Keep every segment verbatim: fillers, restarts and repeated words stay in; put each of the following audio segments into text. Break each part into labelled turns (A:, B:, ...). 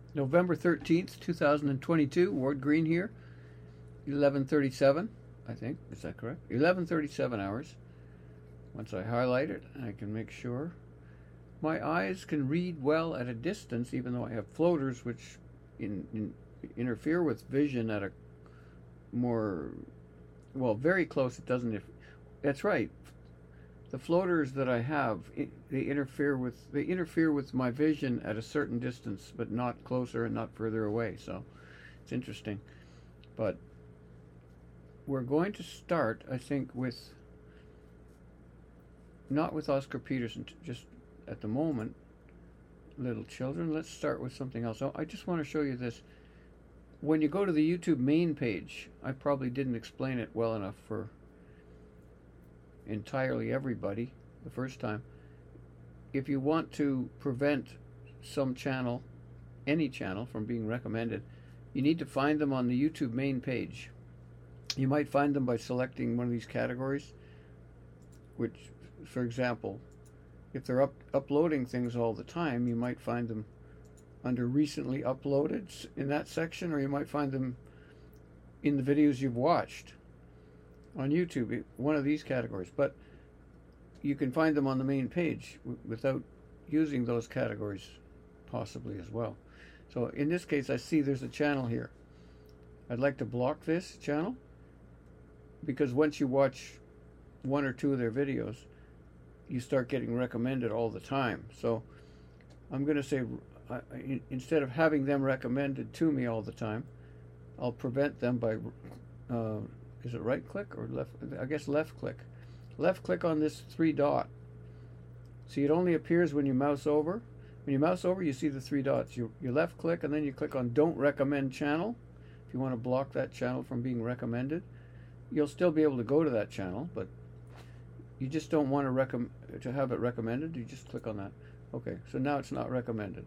A: November thirteenth, two thousand twenty-two. Ward Green here. eleven thirty-seven, I think. Is that correct? eleven thirty-seven hours. Once I highlight it, I can make sure. My eyes can read well at a distance, even though I have floaters which in, in, interfere with vision at a more, well, very close. It doesn't. If, that's right. The floaters that I have, they interfere with they interfere with my vision at a certain distance, but not closer and not further away. So it's interesting. But we're going to start, I think, with not with Oscar Peterson, just at the moment, little children. Let's start with something else. I just want to show you this. When you go to the YouTube main page, I probably didn't explain it well enough for entirely everybody the first time. If you want to prevent some channel, any channel, from being recommended, you need to find them on the YouTube main page. You might find them by selecting one of these categories, which, for example, if they're up, uploading things all the time, you might find them under recently uploaded in that section, or you might find them in the videos you've watched on YouTube, one of these categories. But you can find them on the main page w- without using those categories possibly as well. So in this case, I see there's a channel here. I'd like to block this channel, because once you watch one or two of their videos, you start getting recommended all the time. So I'm going to say, uh, instead of having them recommended to me all the time, I'll prevent them by, uh, is it right click or left? I guess left click. Left click on this three dot. See, it only appears when you mouse over. When you mouse over, you see the three dots. You, you left click and then you click on Don't Recommend Channel. If you want to block that channel from being recommended, you'll still be able to go to that channel, but you just don't want to recommend to have it recommended. You just click on that. Okay, so now it's not recommended.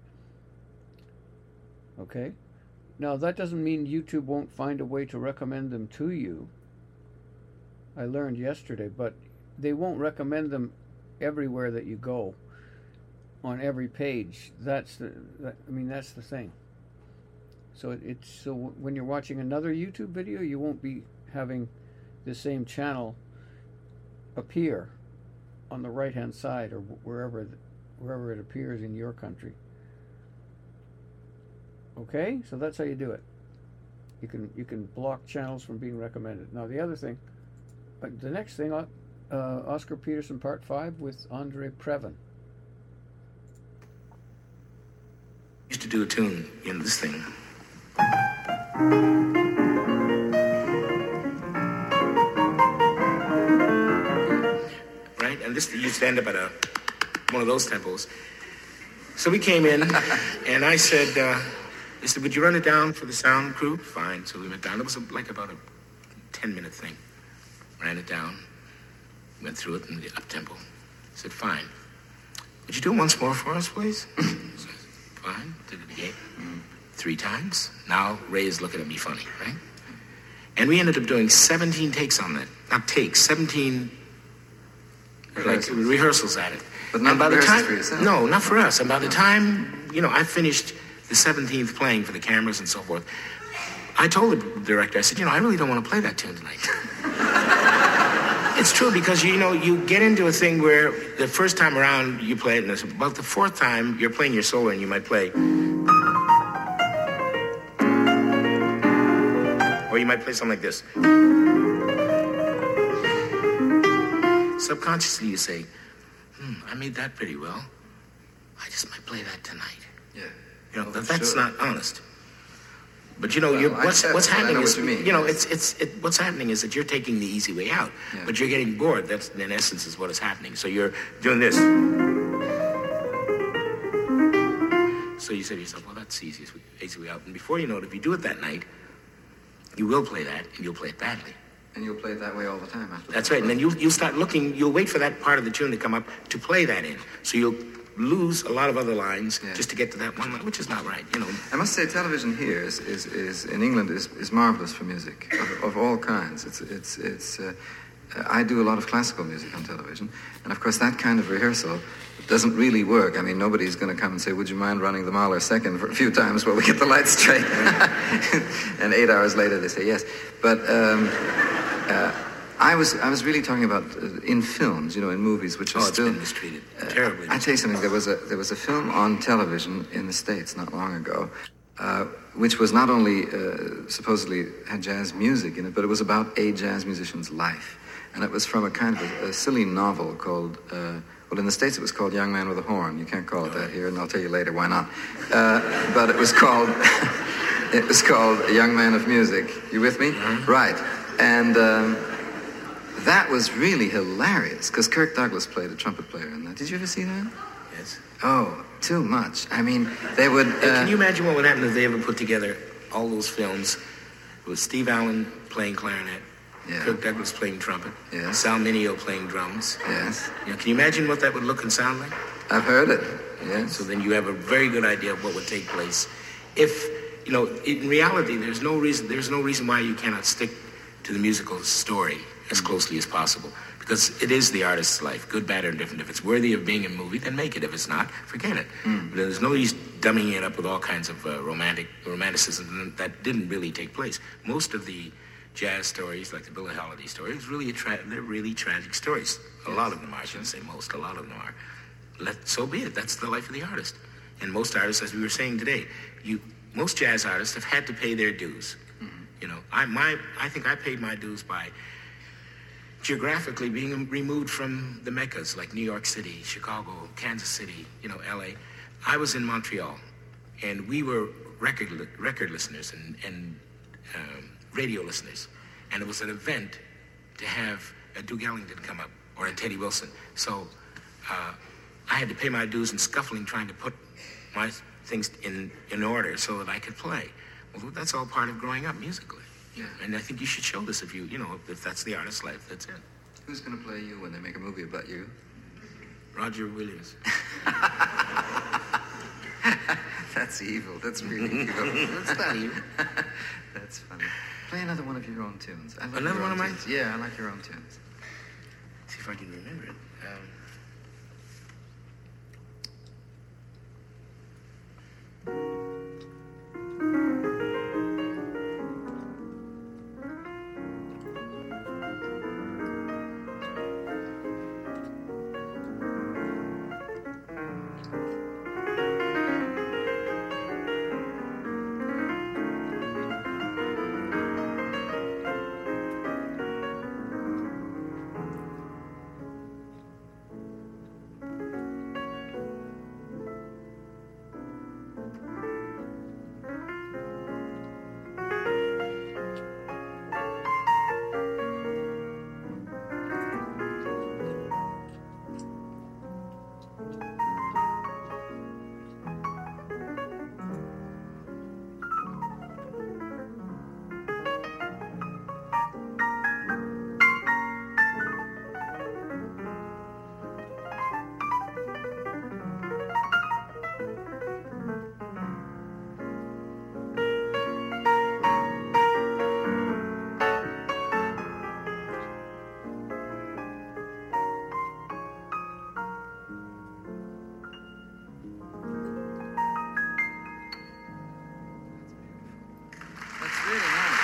A: Okay, now that doesn't mean YouTube won't find a way to recommend them to you. I learned yesterday, but they won't recommend them everywhere that you go, on every page. That's the, that, I mean, that's the thing. So it, it's so when you're watching another YouTube video, you won't be having the same channel appear on the right hand side or wherever wherever it appears in your country. Okay, so that's how you do it. You can you can block channels from being recommended. Now the other thing, uh, the next thing, uh, Oscar Peterson Part Five with Andre Previn.
B: Used to do a tune in this thing. Right, and this you stand up at a one of those tempos. So we came in, and I said, uh, "I said, would you run it down for the sound crew?" Fine. So we went down. It was a, like about a ten-minute thing. Ran it down, went through it in the up tempo. I said, "Fine. Would you do it once more for us, please?" So, fine. Did it again. Mm. Three times. Now Ray is looking at me funny, right? And we ended up doing seventeen takes on that. Not takes, seventeen rehearsals. like rehearsals at it.
C: But not
B: and by the time,
C: for yourself?
B: No, not for us. And by the time, you know, I finished the seventeenth playing for the cameras and so forth, I told the director, I said, you know, I really don't want to play that tune tonight. It's true, because, you know, you get into a thing where the first time around you play it, and about the fourth time you're playing your solo and you might play. Or you might play something like this. Subconsciously you say, hmm, I made that pretty well. I just might play that tonight.
C: Yeah.
B: You know,
C: Oh,
B: that, that's
C: sure.
B: not honest. But you know,
C: Well,
B: you're,
C: I
B: what's
C: accept
B: what's
C: that. I
B: happening
C: know
B: is,
C: what you mean.
B: you know, it's it's it, what's happening is that you're taking the easy way out,
C: Yeah.
B: but you're getting bored. That's in essence is what is happening. So you're doing this. So you say to yourself, well, that's the easiest way, easy way out. And before you know it, if you do it that night, you will play that, and you'll play it badly.
C: And you'll play it that way all the time after
B: That's
C: that.
B: right. And then you'll you'll start looking. You'll wait for that part of the tune to come up to play that in. So you'll lose a lot of other lines
C: Yeah.
B: just to get to that one line, which is not right. You know.
C: I must say, television here is, is, is in England is, is marvelous for music of, of all kinds. It's it's it's uh, uh, I do a lot of classical music on television, and of course that kind of rehearsal doesn't really work. I mean, nobody's going to come and say, would you mind running the Mahler second for a few times while we get the lights straight? And eight hours later they say yes. But um, uh, I was I was really talking about uh, in films, you know, in movies, which are
B: Oh,
C: still...
B: it's been mistreated. Terribly
C: I tell you something, there was a there was a film on television in the States not long ago, uh, which was not only uh, supposedly had jazz music in it, but it was about a jazz musician's life. And it was from a kind of a, a silly novel called, uh, well, in the States it was called Young Man with a Horn. You can't call it that here, and I'll tell you later why not. Uh, but it was called, it was called A Young Man of Music. You with me? Mm-hmm. Right. And um, that was really hilarious, because Kirk Douglas played a trumpet player in that. Did you ever see that?
B: Yes.
C: Oh, too much. I mean, they would... Uh,
B: Can you imagine what would happen if they ever put together all those films with Steve Allen playing clarinet,
C: Yeah.
B: Kirk Douglas playing trumpet,
C: Yes.
B: Sal Mineo playing drums?
C: Yes.
B: You know, can you imagine what that would look and sound like?
C: I've heard it. Yes.
B: So then you have a very good idea of what would take place. If, you know, in reality, there's no reason, there's no reason why you cannot stick to the musical story as closely as possible, because it is the artist's life, good, bad, or indifferent. If it's worthy of being a movie, then make it. If it's not, forget it.
C: Mm.
B: There's no use dumbing it up with all kinds of uh, romantic romanticism that didn't really take place. Most of the jazz stories, like the Billie Holiday story, is really a tra- they're really tragic stories. A
C: Yes.
B: lot of them are. I shouldn't say most. A lot of them are. Let so be it. That's the life of the artist. And most artists, as we were saying today, you most jazz artists have had to pay their dues.
C: Mm-hmm.
B: You know, I my I think I paid my dues by geographically being removed from the meccas like New York City, Chicago, Kansas City, you know, L A. I was in Montreal, and we were record li- record listeners and and um, radio listeners, and it was an event to have a Duke Ellington come up or a Teddy Wilson. So uh, I had to pay my dues and scuffling trying to put my things in in order so that I could play. Well, that's all part of growing up musically.
C: Yeah.
B: And I think you should show this if you, you know, if that's the artist's life, that's it.
C: Who's going to play you when they make a movie about you?
B: Roger Williams.
C: That's evil. That's really evil.
B: That's not evil.
C: That's funny. Play another one of your own tunes. I like
B: Another
C: your
B: one
C: own
B: of mine?
C: tunes. Yeah, I like your own tunes.
B: See if I can remember it. Um,
C: That's really nice.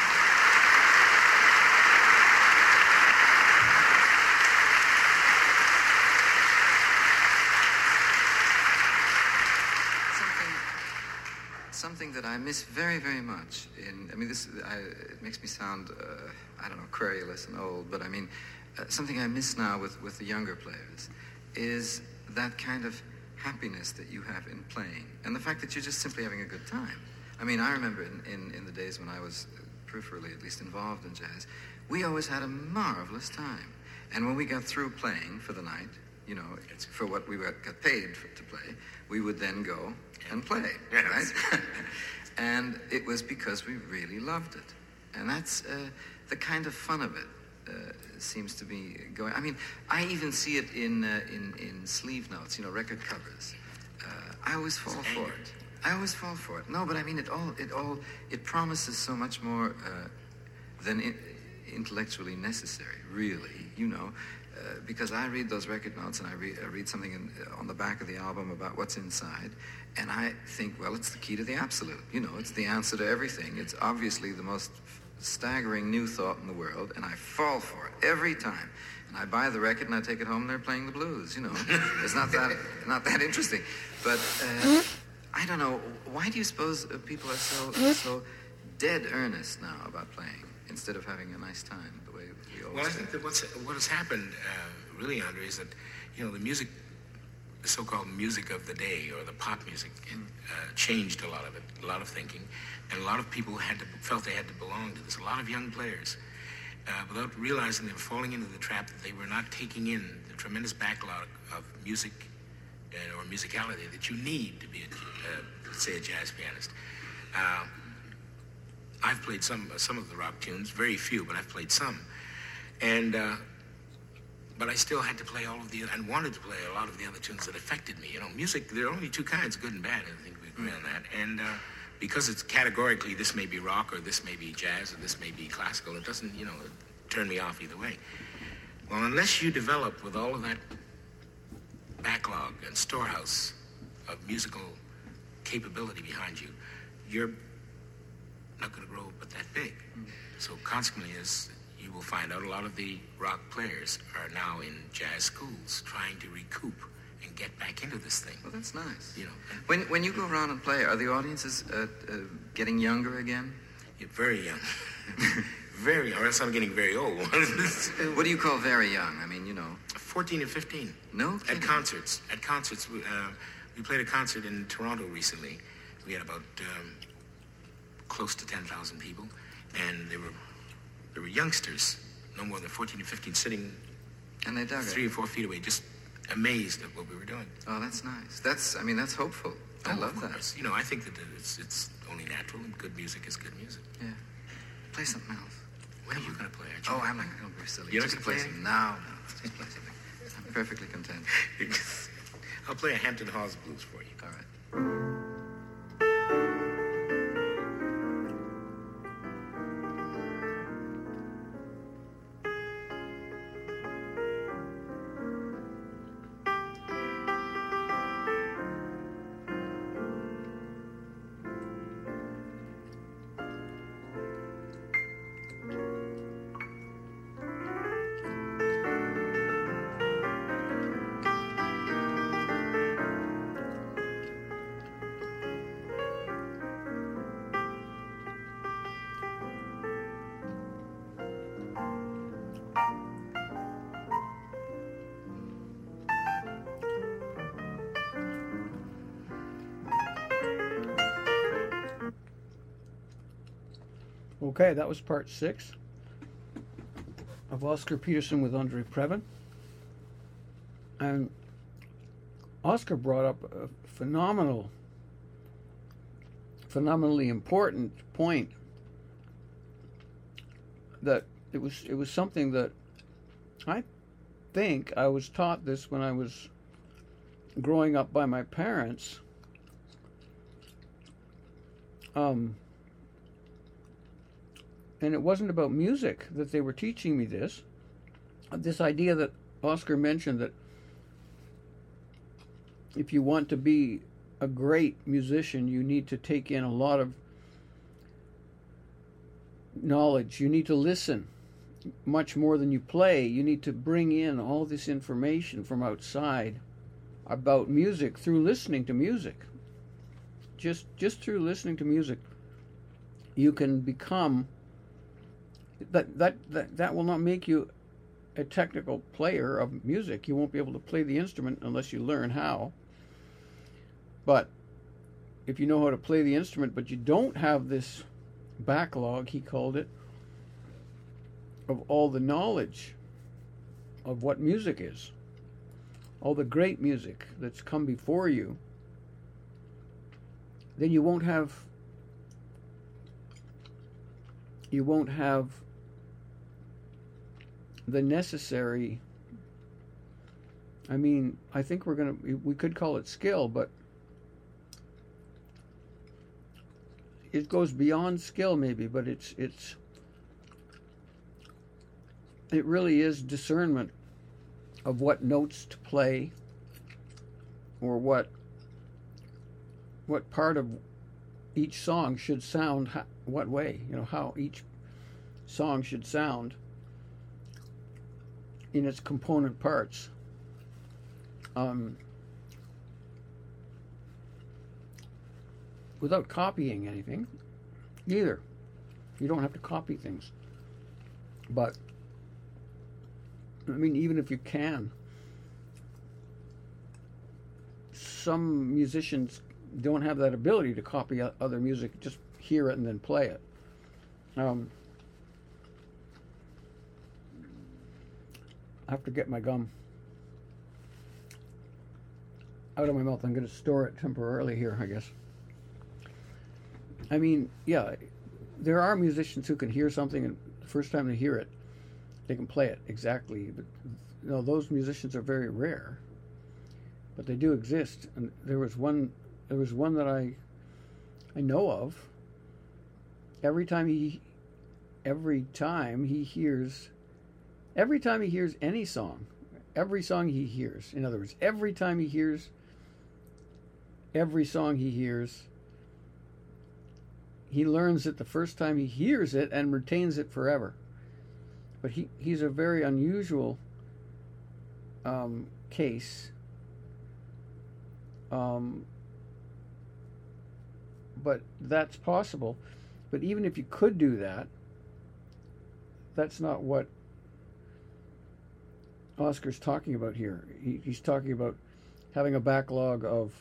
C: Something, something that I miss very, very much. In, I mean, this I, it makes me sound, uh, I don't know, querulous and old, but I mean, uh, something I miss now with, with the younger players is that kind of happiness that you have in playing, and the fact that you're just simply having a good time. I mean, I remember in, in, in the days when I was uh, peripherally at least involved in jazz, we always had a marvelous time. And when we got through playing for the night, you know, it's for what we were, got paid for, to play, we would then go and play,
B: Yes.
C: right? And it was because we really loved it. And that's uh, the kind of fun of it uh, seems to be going. I mean, I even see it in, uh, in, in sleeve notes, you know, record covers. Uh, I always fall for it. I always fall for it. No, but I mean, it all, it all, it promises so much more uh, than in, intellectually necessary, really, you know, uh, because I read those record notes and I read, I read something in, on the back of the album about what's inside, and I think, well, it's the key to the absolute, you know, it's the answer to everything. It's obviously the most staggering new thought in the world, and I fall for it every time. And I buy the record and I take it home and they're playing the blues, you know. It's not that not that interesting. But uh, I don't know, why do you suppose uh, people are so so dead earnest now about playing instead of having a nice time the way we always
B: Well, I
C: do?
B: think that what's, what has happened, uh, really, Andre, is that, you know, the music, the so-called music of the day, or the pop music, it, uh, changed a lot of it, a lot of thinking, and a lot of people had to, felt they had to belong to this. A lot of young players, uh, without realizing they were falling into the trap that they were not taking in the tremendous backlog of music uh, or musicality that you need to be, a, uh, say, a jazz pianist. Uh, I've played some some of the rock tunes, very few, but I've played some, and uh, but I still had to play all of the and wanted to play a lot of the other tunes that affected me. You know, music. There are only two kinds, good and bad. I think we agree on that. And uh, because it's categorically this may be rock or this may be jazz or this may be classical, it doesn't, you know, turn me off either way. Well, unless you develop with all of that backlog and storehouse of musical capability behind you, you're not going to grow but that big. So consequently, as you will find out, a lot of the rock players are now in jazz schools trying to recoup and get back into this thing.
C: Well, that's nice.
B: You know,
C: When when you go around and play, are the audiences uh, uh, getting younger again?
B: you're very young. Very young, or else I'm getting very old.
C: What do you call very young? I mean, you know,
B: fourteen and fifteen.
C: no
B: At
C: kidding.
B: concerts. At concerts. We, uh, we played a concert in Toronto recently. We had about um, close to ten thousand people. And they were, they were youngsters, no more than fourteen and fifteen, sitting
C: And they dug
B: three
C: it.
B: or four feet away, just amazed at what we were doing.
C: Oh, that's nice. That's, I mean, that's hopeful. I
B: Oh,
C: love
B: of
C: that.
B: course. You know, I think that it's, it's only natural, and good music is good music.
C: Yeah. Play something else.
B: When are you going to play? Aren't you?
C: Oh, I'm not going to be silly.
B: You're not
C: Just
B: gonna
C: play
B: play
C: some. No, no. Just play something. I'm perfectly content.
B: I'll play a Hampton Halls blues for you.
C: All right.
A: Okay, that was part six of Oscar Peterson with Andre Previn. And Oscar brought up a phenomenal, phenomenally important point that it was it was something that I think I was taught this when I was growing up by my parents. Um, and it wasn't about music that they were teaching me this. This idea that Oscar mentioned, that if you want to be a great musician, you need to take in a lot of knowledge. You need to listen much more than you play. You need to bring in all this information from outside about music through listening to music. Just just through listening to music, you can become that that that, that will not make you a technical player of music. You won't be able to play the instrument unless you learn how. But if you know how to play the instrument, but you don't have this backlog, he called it, of all the knowledge of what music is, all the great music that's come before you, then you won't have you won't have the necessary, I mean, I think we're gonna we could call it skill, but it goes beyond skill maybe, but it's it's it really is discernment of what notes to play, or what what part of each song should sound how, what way, you know, how each song should sound in its component parts. Um, without copying anything either. You don't have to copy things. But, I mean, even if you can, some musicians don't have that ability to copy other music, just hear it and then play it. Um, I have to get my gum out of my mouth. I'm going to store it temporarily here, I guess. I mean, yeah, there are musicians who can hear something and the first time they hear it, they can play it exactly. But you know, those musicians are very rare, but they do exist. And there was one, there was one that I, I know of. Every time he, every time he hears, every time he hears any song, every song he hears, in other words, every time he hears, every song he hears, he learns it the first time he hears it and retains it forever. But he, he's a very unusual um, case. Um, but that's possible. But even if you could do that, that's not what Oscar's talking about here. He, he's talking about having a backlog of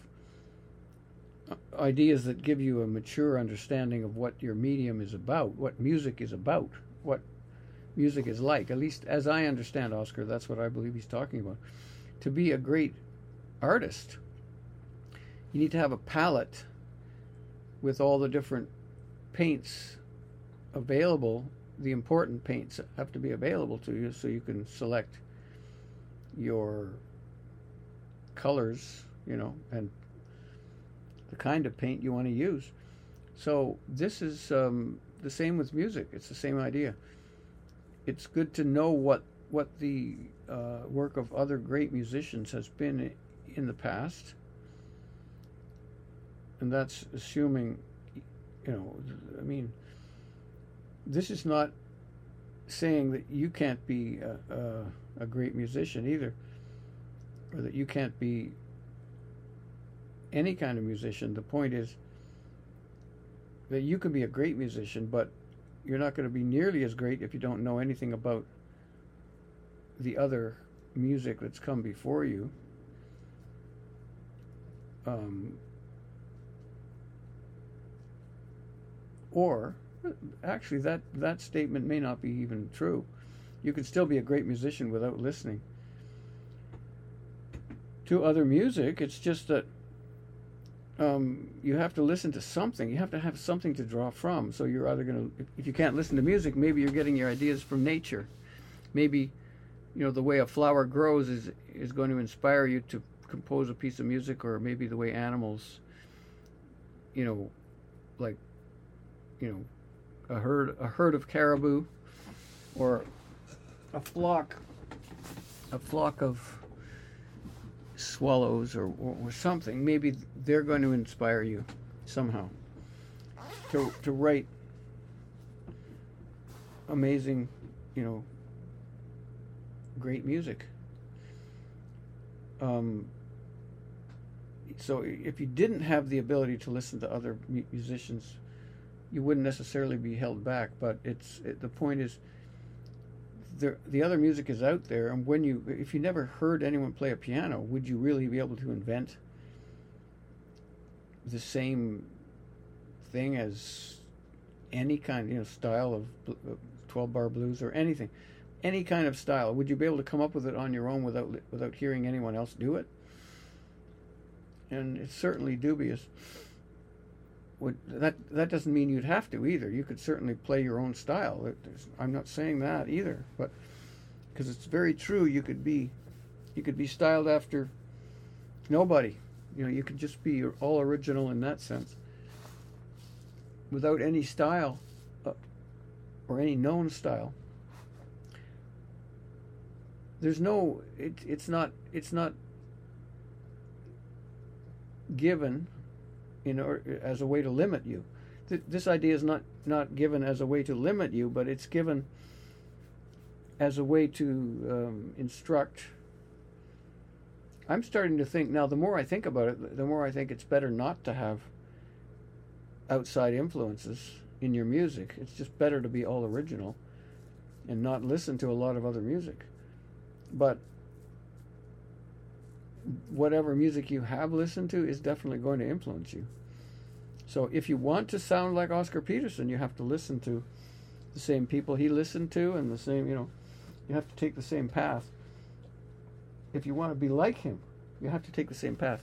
A: ideas that give you a mature understanding of what your medium is about, what music is about, what music is like. At least as I understand Oscar, that's what I believe he's talking about. To be a great artist, you need to have a palette with all the different paints available. The important paints have to be available to you so you can select your colors, you know, and the kind of paint you want to use. So this is um, the same with music. It's the same idea. It's good to know what what the uh, work of other great musicians has been in the past, and that's assuming, you know, I mean, this is not saying that you can't be a, a, a great musician either, or that you can't be any kind of musician. The point is that you can be a great musician, but you're not going to be nearly as great if you don't know anything about the other music that's come before you. Um, or, actually, that, that statement may not be even true. You can still be a great musician without listening to other music. It's just that Um, you have to listen to something. You have to have something to draw from. So you're either going to, if you can't listen to music, maybe you're getting your ideas from nature. Maybe, you know, the way a flower grows is is going to inspire you to compose a piece of music, or maybe the way animals, you know, like, you know, a herd a herd of caribou, or a flock, a flock of swallows, or, or, or something. Maybe they're going to inspire you somehow to to write amazing, you know, great music. Um, so if you didn't have the ability to listen to other mu- musicians, you wouldn't necessarily be held back. But it's it, the point is, the the other music is out there, and when you if you never heard anyone play a piano, would you really be able to invent the same thing as any kind, you know, style of twelve bar blues or anything, any kind of style? Would you be able to come up with it on your own without without hearing anyone else do it? And it's certainly dubious. Would, that that doesn't mean you'd have to either. You could certainly play your own style. It, I'm not saying that either, but because it's very true, you could be you could be styled after nobody. You know, you could just be all original in that sense, without any style uh, or any known style. there's no, it, it's not, it's not given in or, as a way to limit you. Th- this idea is not, not given as a way to limit you, but it's given as a way to um, instruct. I'm starting to think now, the more I think about it, the more I think it's better not to have outside influences in your music. It's just better to be all original and not listen to a lot of other music. But whatever music you have listened to is definitely going to influence you. So if you want to sound like Oscar Peterson, you have to listen to the same people he listened to, and the same, you know, you have to take the same path. If you want to be like him, you have to take the same path.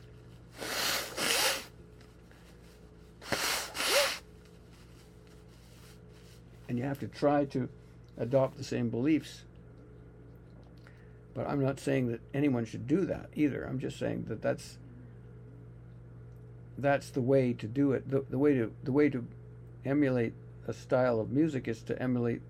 A: And you have to try to adopt the same beliefs. But I'm not saying that anyone should do that either. I'm just saying that that's that's the way to do it. The, the way to the way to emulate a style of music is to emulate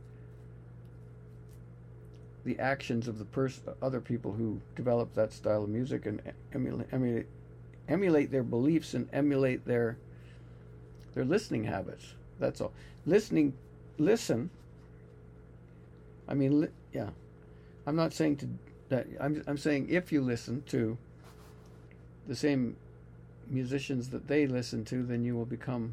A: the actions of the pers- other people who develop that style of music, and emulate, emulate emulate their beliefs and emulate their their listening habits. That's all. Listening, listen. I mean, li- yeah. I'm not saying to that. I'm I'm saying if you listen to the same musicians that they listen to, then you will become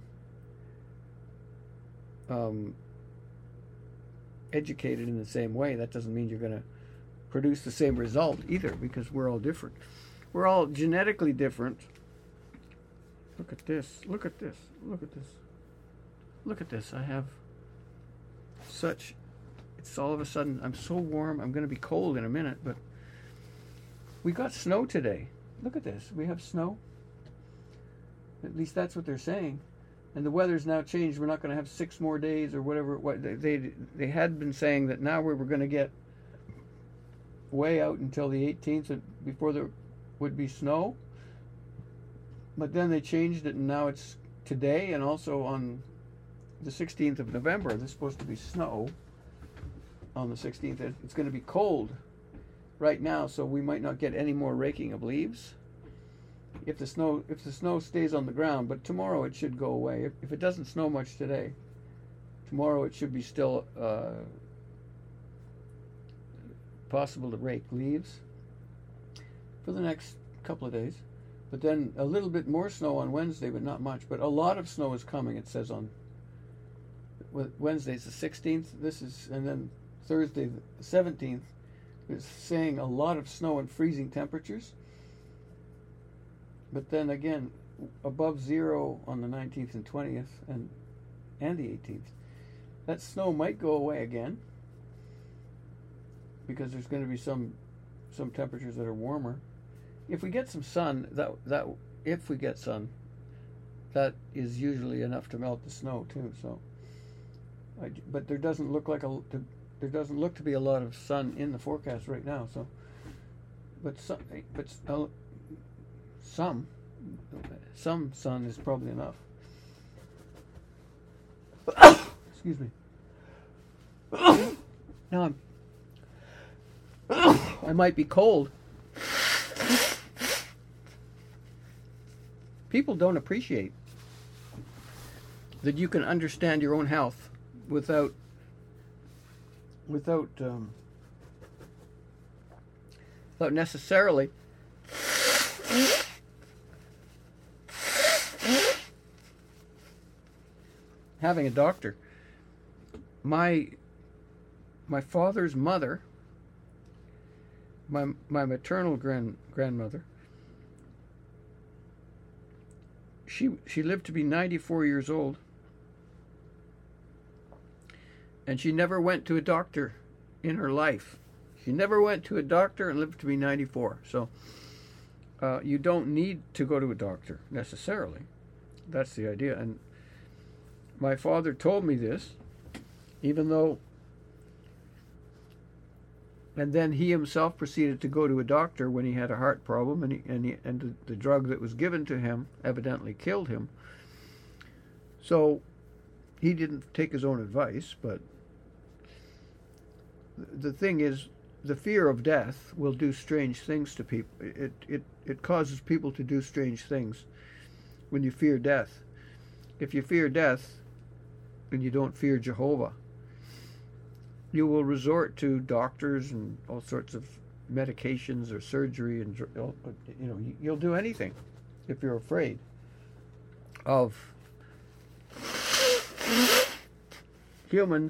A: um, educated in the same way. That doesn't mean you're going to produce the same result either, because we're all different. We're all genetically different. Look at this. Look at this. Look at this. Look at this. I have such... It's all of a sudden... I'm so warm. I'm going to be cold in a minute, but... We got snow today. Look at this. We have snow. At least that's what they're saying. And the weather's now changed. We're not going to have six more days or whatever. What they they, they had been saying that now we were going to get way out until the eighteenth before there would be snow. But then they changed it, and now it's today and also on the sixteenth of November. There's supposed to be snow on the sixteenth. It's going to be cold right now, so we might not get any more raking of leaves. If the snow if the snow stays on the ground, but tomorrow it should go away. If, if it doesn't snow much today, tomorrow it should be still uh, possible to rake leaves for the next couple of days. But then a little bit more snow on Wednesday, but not much. But a lot of snow is coming, it says on Wednesday's the sixteenth. This is, and then Thursday the seventeenth is saying a lot of snow and freezing temperatures. But then again, above zero on the nineteenth and twentieth and and the eighteenth. That snow might go away again, because there's going to be some some temperatures that are warmer. If we get some sun, that that if we get sun, that is usually enough to melt the snow too. So, I, but there doesn't look like a there doesn't look to be a lot of sun in the forecast right now. So, but some but uh, some some sun is probably enough. Excuse me. Now I'm. I might be cold. People don't appreciate that you can understand your own health without without um, without necessarily having a doctor. My my father's mother, my my maternal grand grandmother, she she lived to be ninety-four years old, and she never went to a doctor in her life. She never went to a doctor and lived to be ninety-four. So uh, you don't need to go to a doctor necessarily. That's the idea. And my father told me this, even though, and then he himself proceeded to go to a doctor when he had a heart problem, and he, and, he, and the, the drug that was given to him evidently killed him. So he didn't take his own advice, but the thing is the fear of death will do strange things to people. It, it, it causes people to do strange things when you fear death. If you fear death and you don't fear Jehovah, you will resort to doctors and all sorts of medications or surgery, and you know you'll do anything if you're afraid of humans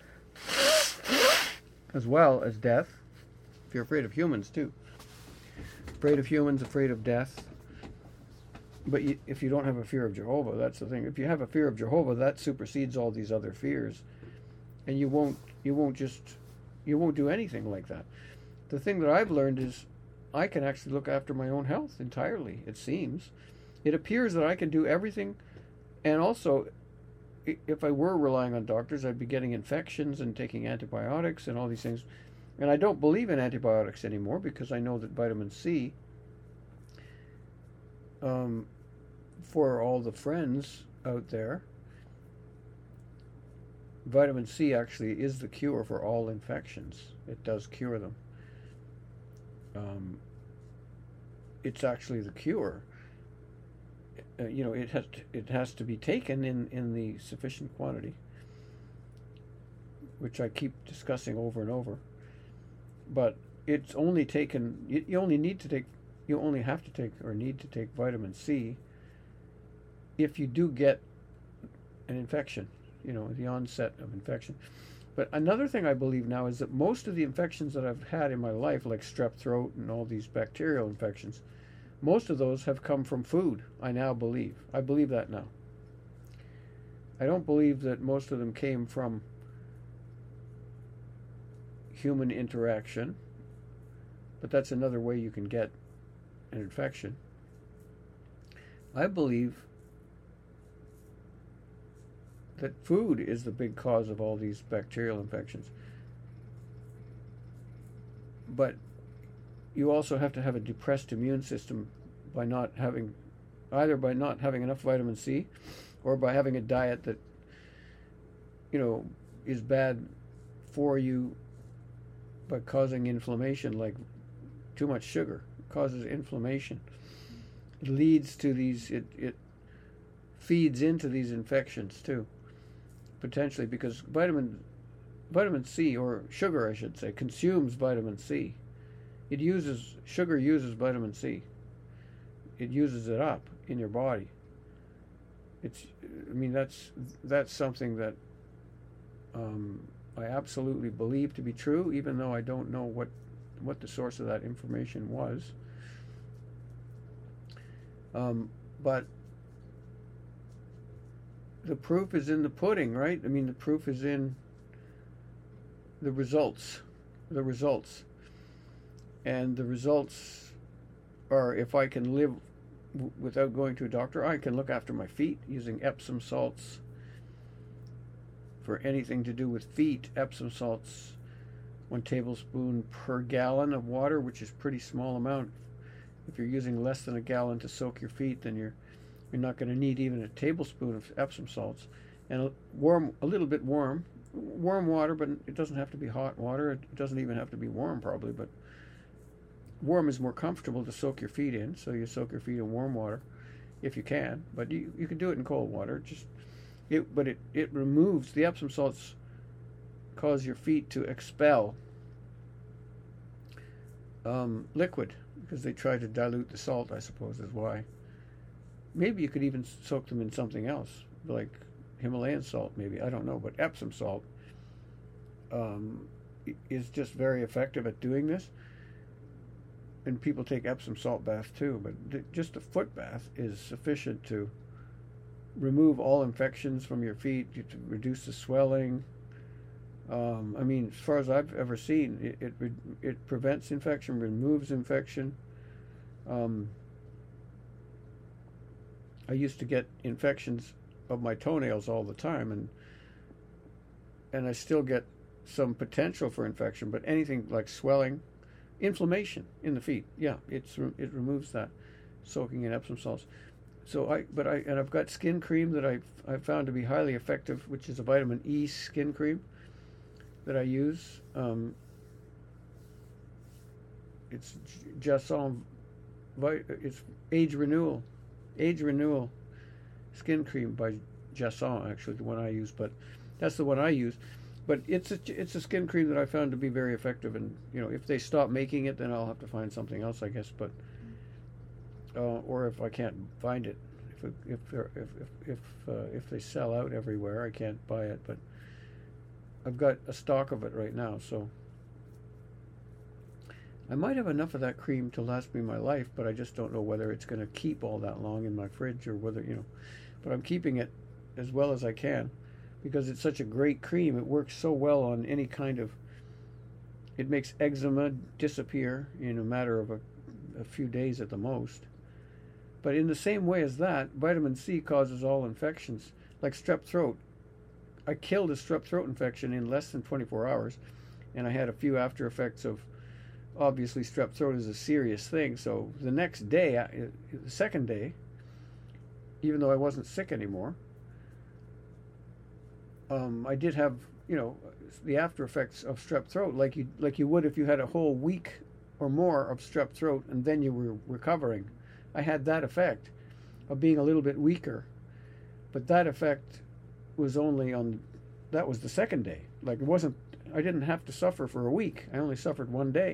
A: as well as death. If you're afraid of humans too, afraid of humans, afraid of death. But you, if you don't have a fear of Jehovah, that's the thing. If you have a fear of Jehovah, that supersedes all these other fears, and you won't you won't just you won't do anything like that. The thing that I've learned is I can actually look after my own health entirely. It seems, it appears that I can do everything, and also, if I were relying on doctors, I'd be getting infections and taking antibiotics and all these things. And I don't believe in antibiotics anymore because I know that vitamin C, um, for all the friends out there, vitamin C actually is the cure for all infections. It does cure them. Um, it's actually the cure. Uh, you know, it has to, it has to be taken in, in the sufficient quantity, which I keep discussing over and over. But it's only taken. You, you only need to take. You only have to take or need to take vitamin C if you do get an infection. You know, the onset of infection. But another thing I believe now is that most of the infections that I've had in my life, like strep throat and all these bacterial infections, most of those have come from food, I now believe. I believe that now. I don't believe that most of them came from human interaction, but that's another way you can get an infection. I believe that food is the big cause of all these bacterial infections. But you also have to have a depressed immune system by not having, either by not having enough vitamin C, or by having a diet that, you know, is bad for you by causing inflammation, like too much sugar causes inflammation. It leads to these, it, it feeds into these infections too, potentially, because vitamin vitamin C, or sugar I should say, consumes vitamin C. It uses, sugar uses vitamin C. It uses it up in your body. It's, I mean, that's that's something that um, I absolutely believe to be true, even though I don't know what what the source of that information was. Um, but the proof is in the pudding, right? I mean, the proof is in the results. The results. And the results are, if I can live w- without going to a doctor, I can look after my feet using Epsom salts. For anything to do with feet, Epsom salts, one tablespoon per gallon of water, which is a pretty small amount. If you're using less than a gallon to soak your feet, then you're you're not going to need even a tablespoon of Epsom salts. And a warm, a little bit warm, warm water, but it doesn't have to be hot water. It doesn't even have to be warm, probably, but warm is more comfortable to soak your feet in, so you soak your feet in warm water if you can. But you, you can do it in cold water. Just it, but it, it removes, the Epsom salts cause your feet to expel um, liquid, because they try to dilute the salt, I suppose, is why. Maybe you could even soak them in something else, like Himalayan salt, maybe. I don't know, but Epsom salt um, is just very effective at doing this. And people take Epsom salt baths too, but just a foot bath is sufficient to remove all infections from your feet, to reduce the swelling. Um, I mean, as far as I've ever seen, it it, it prevents infection, removes infection. Um, I used to get infections of my toenails all the time, and and I still get some potential for infection, but anything like swelling, inflammation in the feet, yeah, it's it removes that, soaking in Epsom salts. So I, but I, and I've got skin cream that I've I've found to be highly effective, which is a vitamin E skin cream that I use. Um, it's Jasson, it's Age Renewal, Age Renewal Skin Cream by Jasson, actually the one I use, but that's the one I use. But it's a, it's a skin cream that I found to be very effective, and you know, if they stop making it, then I'll have to find something else, I guess. But uh, or if I can't find it, if it, if they're, if if if, uh, if they sell out everywhere, I can't buy it. But I've got a stock of it right now, so I might have enough of that cream to last me my life. But I just don't know whether it's going to keep all that long in my fridge, or whether, you know. But I'm keeping it as well as I can, because it's such a great cream. It works so well on any kind of, it makes eczema disappear in a matter of a, a few days at the most. But in the same way as that, vitamin C causes all infections, like strep throat. I killed a strep throat infection in less than twenty-four hours, and I had a few after effects of, obviously strep throat is a serious thing, so the next day, the second day, even though I wasn't sick anymore, Um, I did have, you know, the after effects of strep throat, like you like you would if you had a whole week or more of strep throat and then you were recovering. I had that effect of being a little bit weaker, but that effect was only on, that was the second day. Like it wasn't, I didn't have to suffer for a week. I only suffered one day.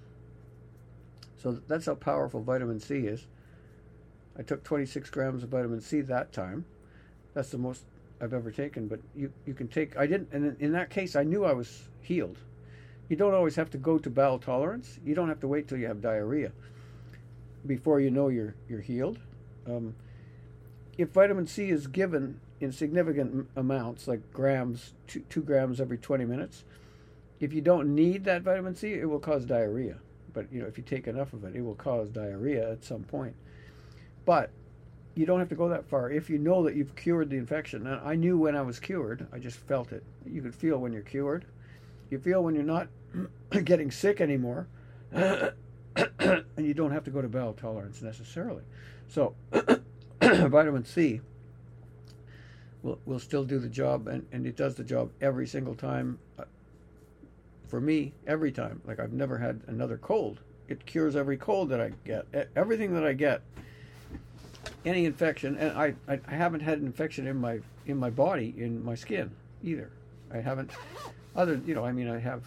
A: So that's how powerful vitamin C is. I took twenty-six grams of vitamin C that time. That's the most I've ever taken, but you, you can take, I didn't, and in that case, I knew I was healed. You don't always have to go to bowel tolerance. You don't have to wait till you have diarrhea before you know you're, you're healed. Um, if vitamin C is given in significant m- amounts, like grams, two, two grams every twenty minutes, if you don't need that vitamin C, it will cause diarrhea. But, you know, if you take enough of it, it will cause diarrhea at some point. But you don't have to go that far if you know that you've cured the infection. And I knew when I was cured. I just felt it. You can feel when you're cured. You feel when you're not getting sick anymore. And you don't have to go to bowel tolerance necessarily. So vitamin C will, will still do the job, and, and it does the job every single time. For me, every time. Like I've never had another cold. It cures every cold that I get. Everything that I get. Any infection, and I, I, I haven't had an infection in my in my body, in my skin either. I haven't, other, you know, I mean, I have,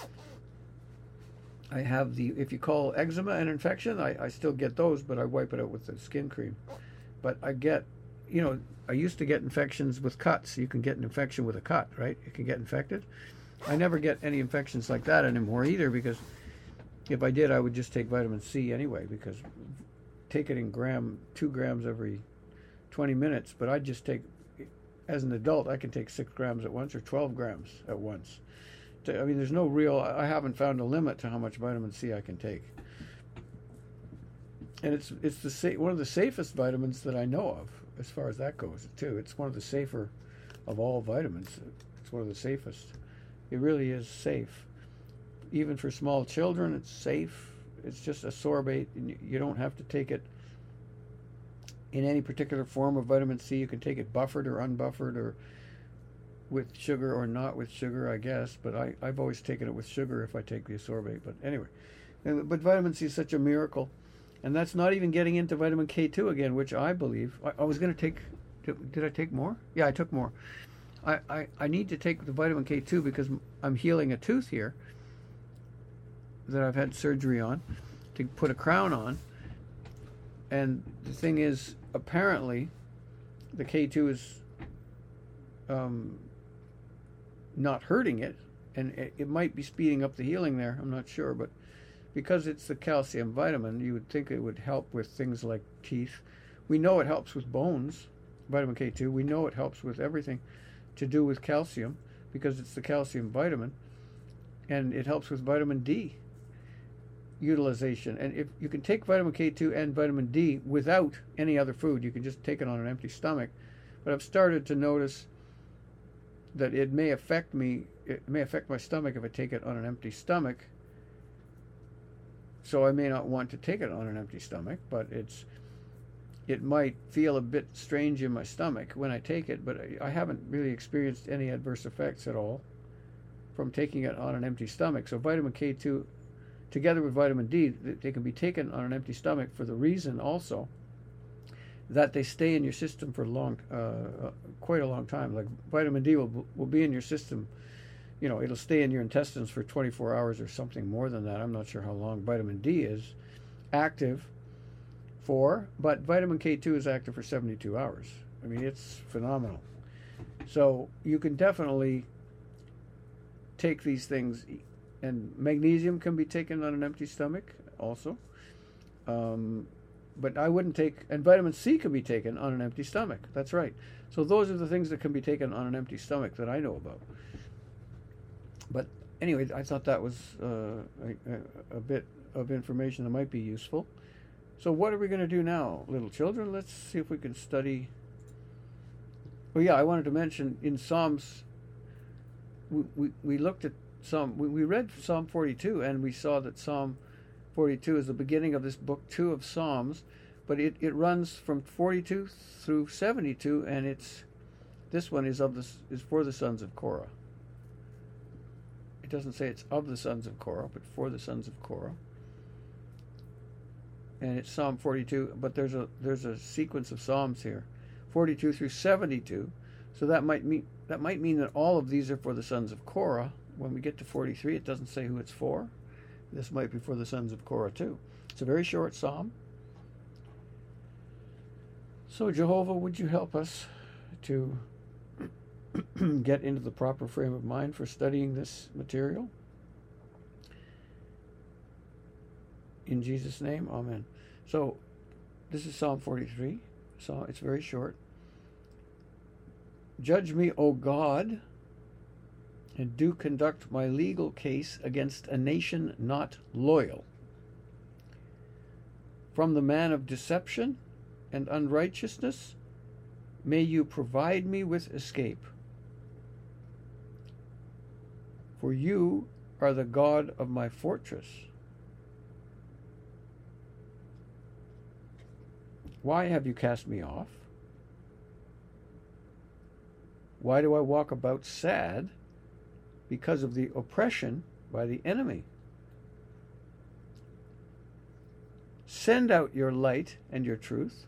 A: I have the, if you call eczema an infection, I, I still get those, but I wipe it out with the skin cream. But I get, you know, I used to get infections with cuts. You can get an infection with a cut, right? You can get infected. I never get any infections like that anymore either, because if I did, I would just take vitamin C anyway, because take it in gram, two grams every twenty minutes, but I just take, as an adult, I can take six grams at once or twelve grams at once. I mean, there's no real, I haven't found a limit to how much vitamin C I can take. And it's it's the sa- one of the safest vitamins that I know of, as far as that goes, too. It's one of the safer of all vitamins. It's one of the safest. It really is safe. Even for small children, it's safe. It's just a sorbate, and you don't have to take it in any particular form of vitamin C. You can take it buffered or unbuffered, or with sugar or not with sugar, I guess. But I, I've always taken it with sugar if I take the sorbate. But anyway, but vitamin C is such a miracle. And that's not even getting into vitamin K two again, which I believe, I, I was going to take, did, did I take more? Yeah, I took more. I, I, I need to take the vitamin K two because I'm healing a tooth here that I've had surgery on to put a crown on. And the thing is, apparently, the K two is um, not hurting it, and it, it might be speeding up the healing there. I'm not sure, but because it's the calcium vitamin, you would think it would help with things like teeth. We know it helps with bones, vitamin K two. We know it helps with everything to do with calcium because it's the calcium vitamin, and it helps with vitamin D utilization. And if you can take vitamin K two and vitamin D without any other food, you can just take it on an empty stomach. But I've started to notice that it may affect me, it may affect my stomach if I take it on an empty stomach. So I may not want to take it on an empty stomach, but it's it might feel a bit strange in my stomach when I take it, but I, I haven't really experienced any adverse effects at all from taking it on an empty stomach. So vitamin K two together with vitamin D, they can be taken on an empty stomach for the reason also that they stay in your system for long, uh, quite a long time. Like vitamin D will will be in your system, you know, it'll stay in your intestines for twenty-four hours or something more than that. I'm not sure how long vitamin D is active for, but vitamin K two is active for seventy-two hours. I mean, it's phenomenal. So you can definitely take these things, and magnesium can be taken on an empty stomach also. Um, But I wouldn't take, and vitamin C can be taken on an empty stomach. That's right. So those are the things that can be taken on an empty stomach that I know about. But anyway, I thought that was uh, a, a bit of information that might be useful. So what are we going to do now, little children? Let's see if we can study. Oh yeah, I wanted to mention in Psalms, we, we, we looked at Psalm, we, we read Psalm forty-two, and we saw that Psalm forty-two is the beginning of this book two of Psalms, but it, it runs from forty-two through seventy-two, and it's this one is of the is for the sons of Korah. It doesn't say it's of the sons of Korah, but for the sons of Korah. And it's Psalm forty-two, but there's a there's a sequence of psalms here, forty-two through seventy-two. So that might mean that might mean that all of these are for the sons of Korah. When we get to forty-three, it doesn't say who it's for. This might be for the sons of Korah too. It's a very short psalm. So Jehovah, would you help us to get into the proper frame of mind for studying this material? In Jesus' name, amen. So this is Psalm forty-three. So it's very short. Judge me, O God, and do conduct my legal case against a nation not loyal. From the man of deception and unrighteousness, may you provide me with escape. For you are the God of my fortress. Why have you cast me off? Why do I walk about sad? Because of the oppression by the enemy. Send out your light and your truth.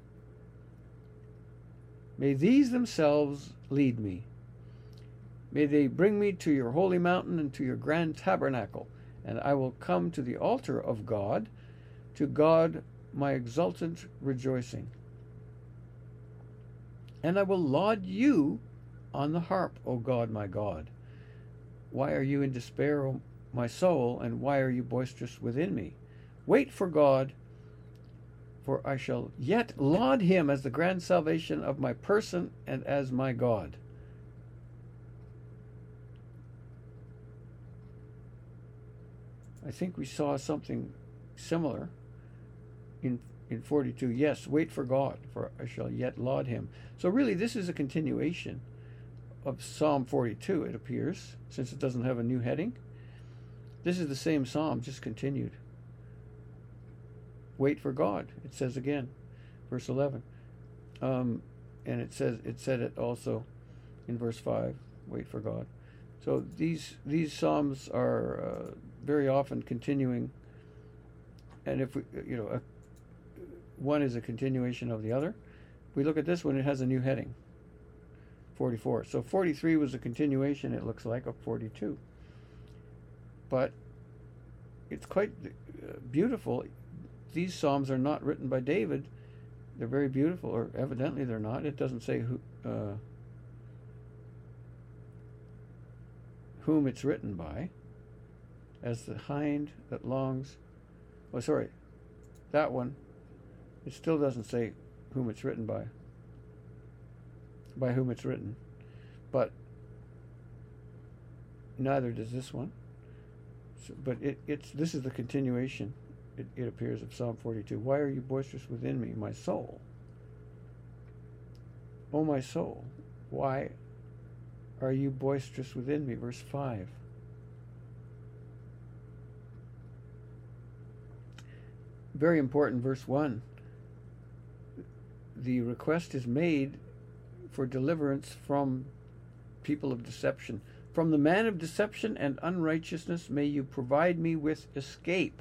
A: May these themselves lead me. May they bring me to your holy mountain and to your grand tabernacle, and I will come to the altar of God, to God my exultant rejoicing. And I will laud you on the harp, O God my God. Why are you in despair, O my soul, and why are you boisterous within me? Wait for God, for I shall yet laud him as the grand salvation of my person and as my God. I think we saw something similar in in forty-two. Yes, wait for God, for I shall yet laud him. So really, this is a continuation of Psalm forty-two, it appears, since it doesn't have a new heading. This is the same psalm, just continued. Wait for God, it says again, verse eleven. Um, and it says it said it also in verse five, wait for God. So these these psalms are uh, very often continuing, and if we, you know, a, one is a continuation of the other. If we look at this one, it has a new heading. forty-four. So forty-three was a continuation, it looks like, of forty-two. But it's quite uh, beautiful. These psalms are not written by David. They're very beautiful, or evidently they're not. It doesn't say who, uh, whom it's written by. As the hind that longs. Oh, sorry. That one. It still doesn't say whom it's written by. By whom it's written, but neither does this one. So, but it, it's this is the continuation, it, it appears, of Psalm forty-two. Why are you boisterous within me, my soul? O my soul, why are you boisterous within me? Verse five. Very important, verse one. The request is made for deliverance from people of deception, From the man of deception and unrighteousness may you provide me with escape.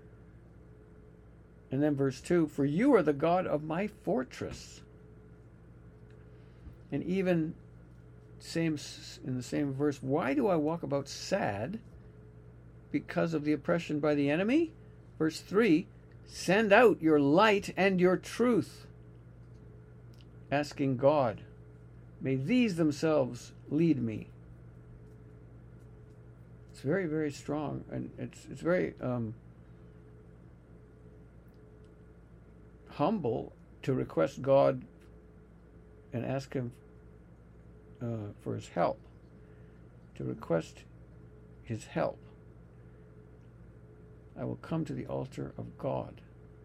A: And then verse two, for you are the God of my fortress. And even same in the same verse, why do I walk about sad? Because of the oppression by the enemy? Verse three, send out your light and your truth. Asking God, may these themselves lead me. It's very, very strong, and it's it's very um, humble to request God and ask Him uh, for His help. To request His help. I will come to the altar of God.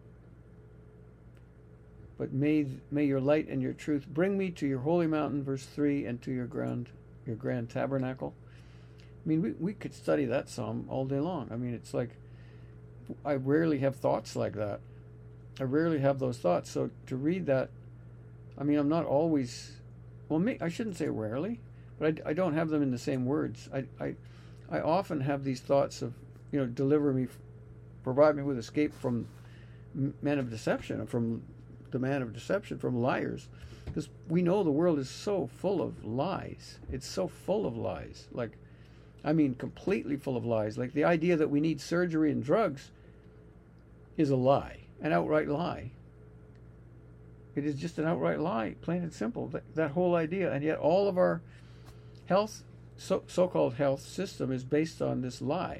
A: But may may your light and your truth bring me to your holy mountain, verse three, and to your grand your grand tabernacle. I mean, we, we could study that psalm all day long. I mean, it's like, I rarely have thoughts like that. I rarely have those thoughts. So to read that, I mean, I'm not always, well, me, I shouldn't say rarely, but I, I don't have them in the same words. I, I, I often have these thoughts of, you know, deliver me, provide me with escape from men of deception, from the man of deception, from liars. Because we know the world is so full of lies. It's so full of lies. Like, I mean, completely full of lies. Like the idea that we need surgery and drugs is a lie, an outright lie. It is just an outright lie, plain and simple. That, that whole idea, and yet all of our health, so, so-called health system is based on this lie.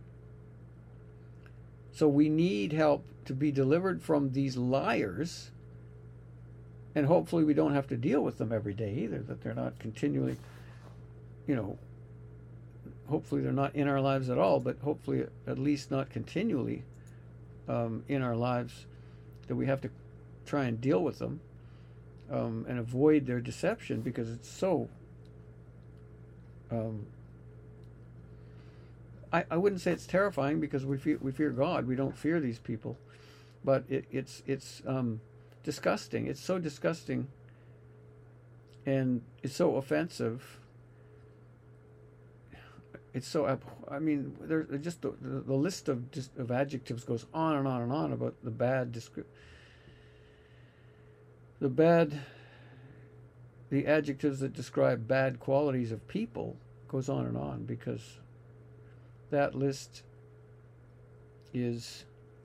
A: So we need help to be delivered from these liars, and hopefully we don't have to deal with them every day either. That they're not continually, you know. Hopefully they're not in our lives at all, but hopefully at least not continually um, in our lives, that we have to try and deal with them um, and avoid their deception, because it's so, um, I, I wouldn't say it's terrifying, because we fear, we fear God. We don't fear these people, but it, it's, it's um, disgusting. It's so disgusting, and it's so offensive. It's so, I mean, there's just the, the, the list of just of adjectives goes on and on and on about the bad, the bad, the adjectives that describe bad qualities of people goes on and on, because that list is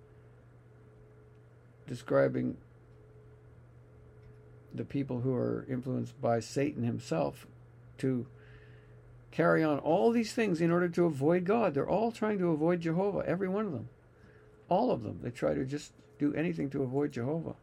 A: describing the people who are influenced by Satan himself to carry on all these things in order to avoid God. They're all trying to avoid Jehovah, every one of them. All of them. They try to just do anything to avoid Jehovah.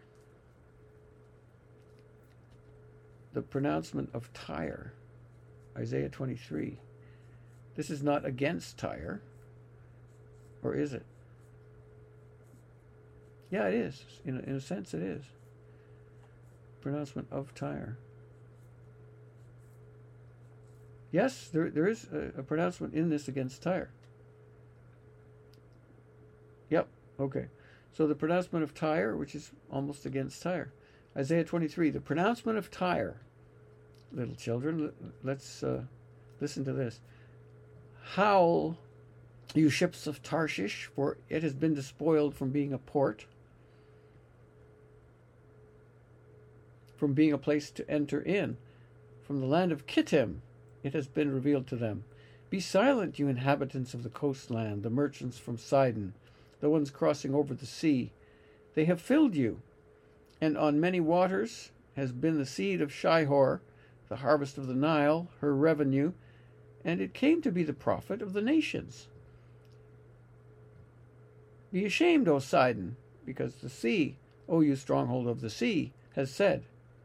A: The pronouncement of Tyre, Isaiah twenty-three. This is not against Tyre, or is it? Yeah, it is. In a, in a sense, it is. Pronouncement of Tyre. Yes, there there is a, a pronouncement in this against Tyre. Yep, okay. So the pronouncement of Tyre, which is almost against Tyre. Isaiah twenty-three, the pronouncement of Tyre. Little children, let's uh, listen to this. Howl, you ships of Tarshish, for it has been despoiled from being a port, from being a place to enter in. From the land of Kittim, it has been revealed to them. Be silent, you inhabitants of the coastland, the merchants from Sidon, the ones crossing over the sea. They have filled you, and on many waters has been the seed of Shihor, the harvest of the Nile, her revenue, and it came to be the profit of the nations. Be ashamed, O Sidon, because the sea, O you stronghold of the sea, has said,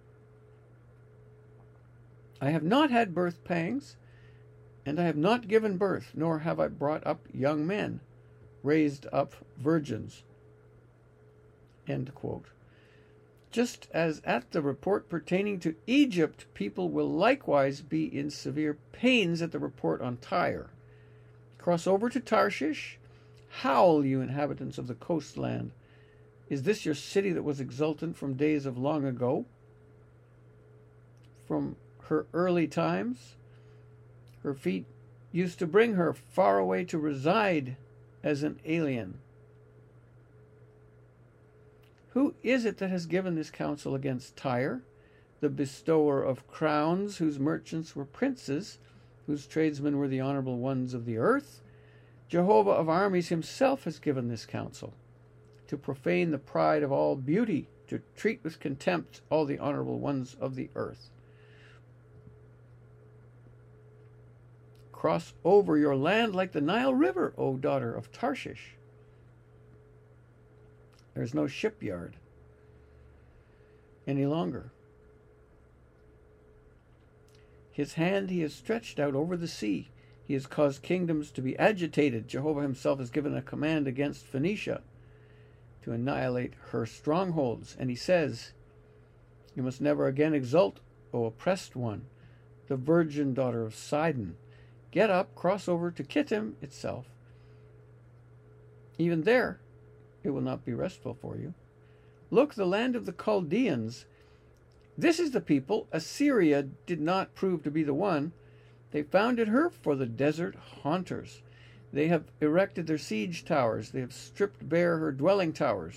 A: I have not had birth pangs, and I have not given birth, nor have I brought up young men, raised up virgins. End quote. Just as at the report pertaining to Egypt, people will likewise be in severe pains at the report on Tyre. Cross over to Tarshish. Howl, you inhabitants of the coastland. Is this your city that was exultant from days of long ago? From her early times, Her feet used to bring her far away to reside as an alien. Who is it that has given this counsel against Tyre, the bestower of crowns, whose merchants were princes, whose tradesmen were the honorable ones of the earth? Jehovah of armies himself has given this counsel, to profane the pride of all beauty, to treat with contempt all the honorable ones of the earth. Cross over your land like the Nile River, O daughter of Tarshish. There's no shipyard any longer. His hand he has stretched out over the sea. He has caused kingdoms to be agitated. Jehovah himself has given a command against Phoenicia to annihilate her strongholds. And he says, you must never again exult, O oppressed one, the virgin daughter of Sidon. Get up, cross over to Kittim itself. Even there, it will not be restful for you. Look, the land of the Chaldeans. This is the people. Assyria did not prove to be the one. They founded her for the desert haunters. They have erected their siege towers. They have stripped bare her dwelling towers.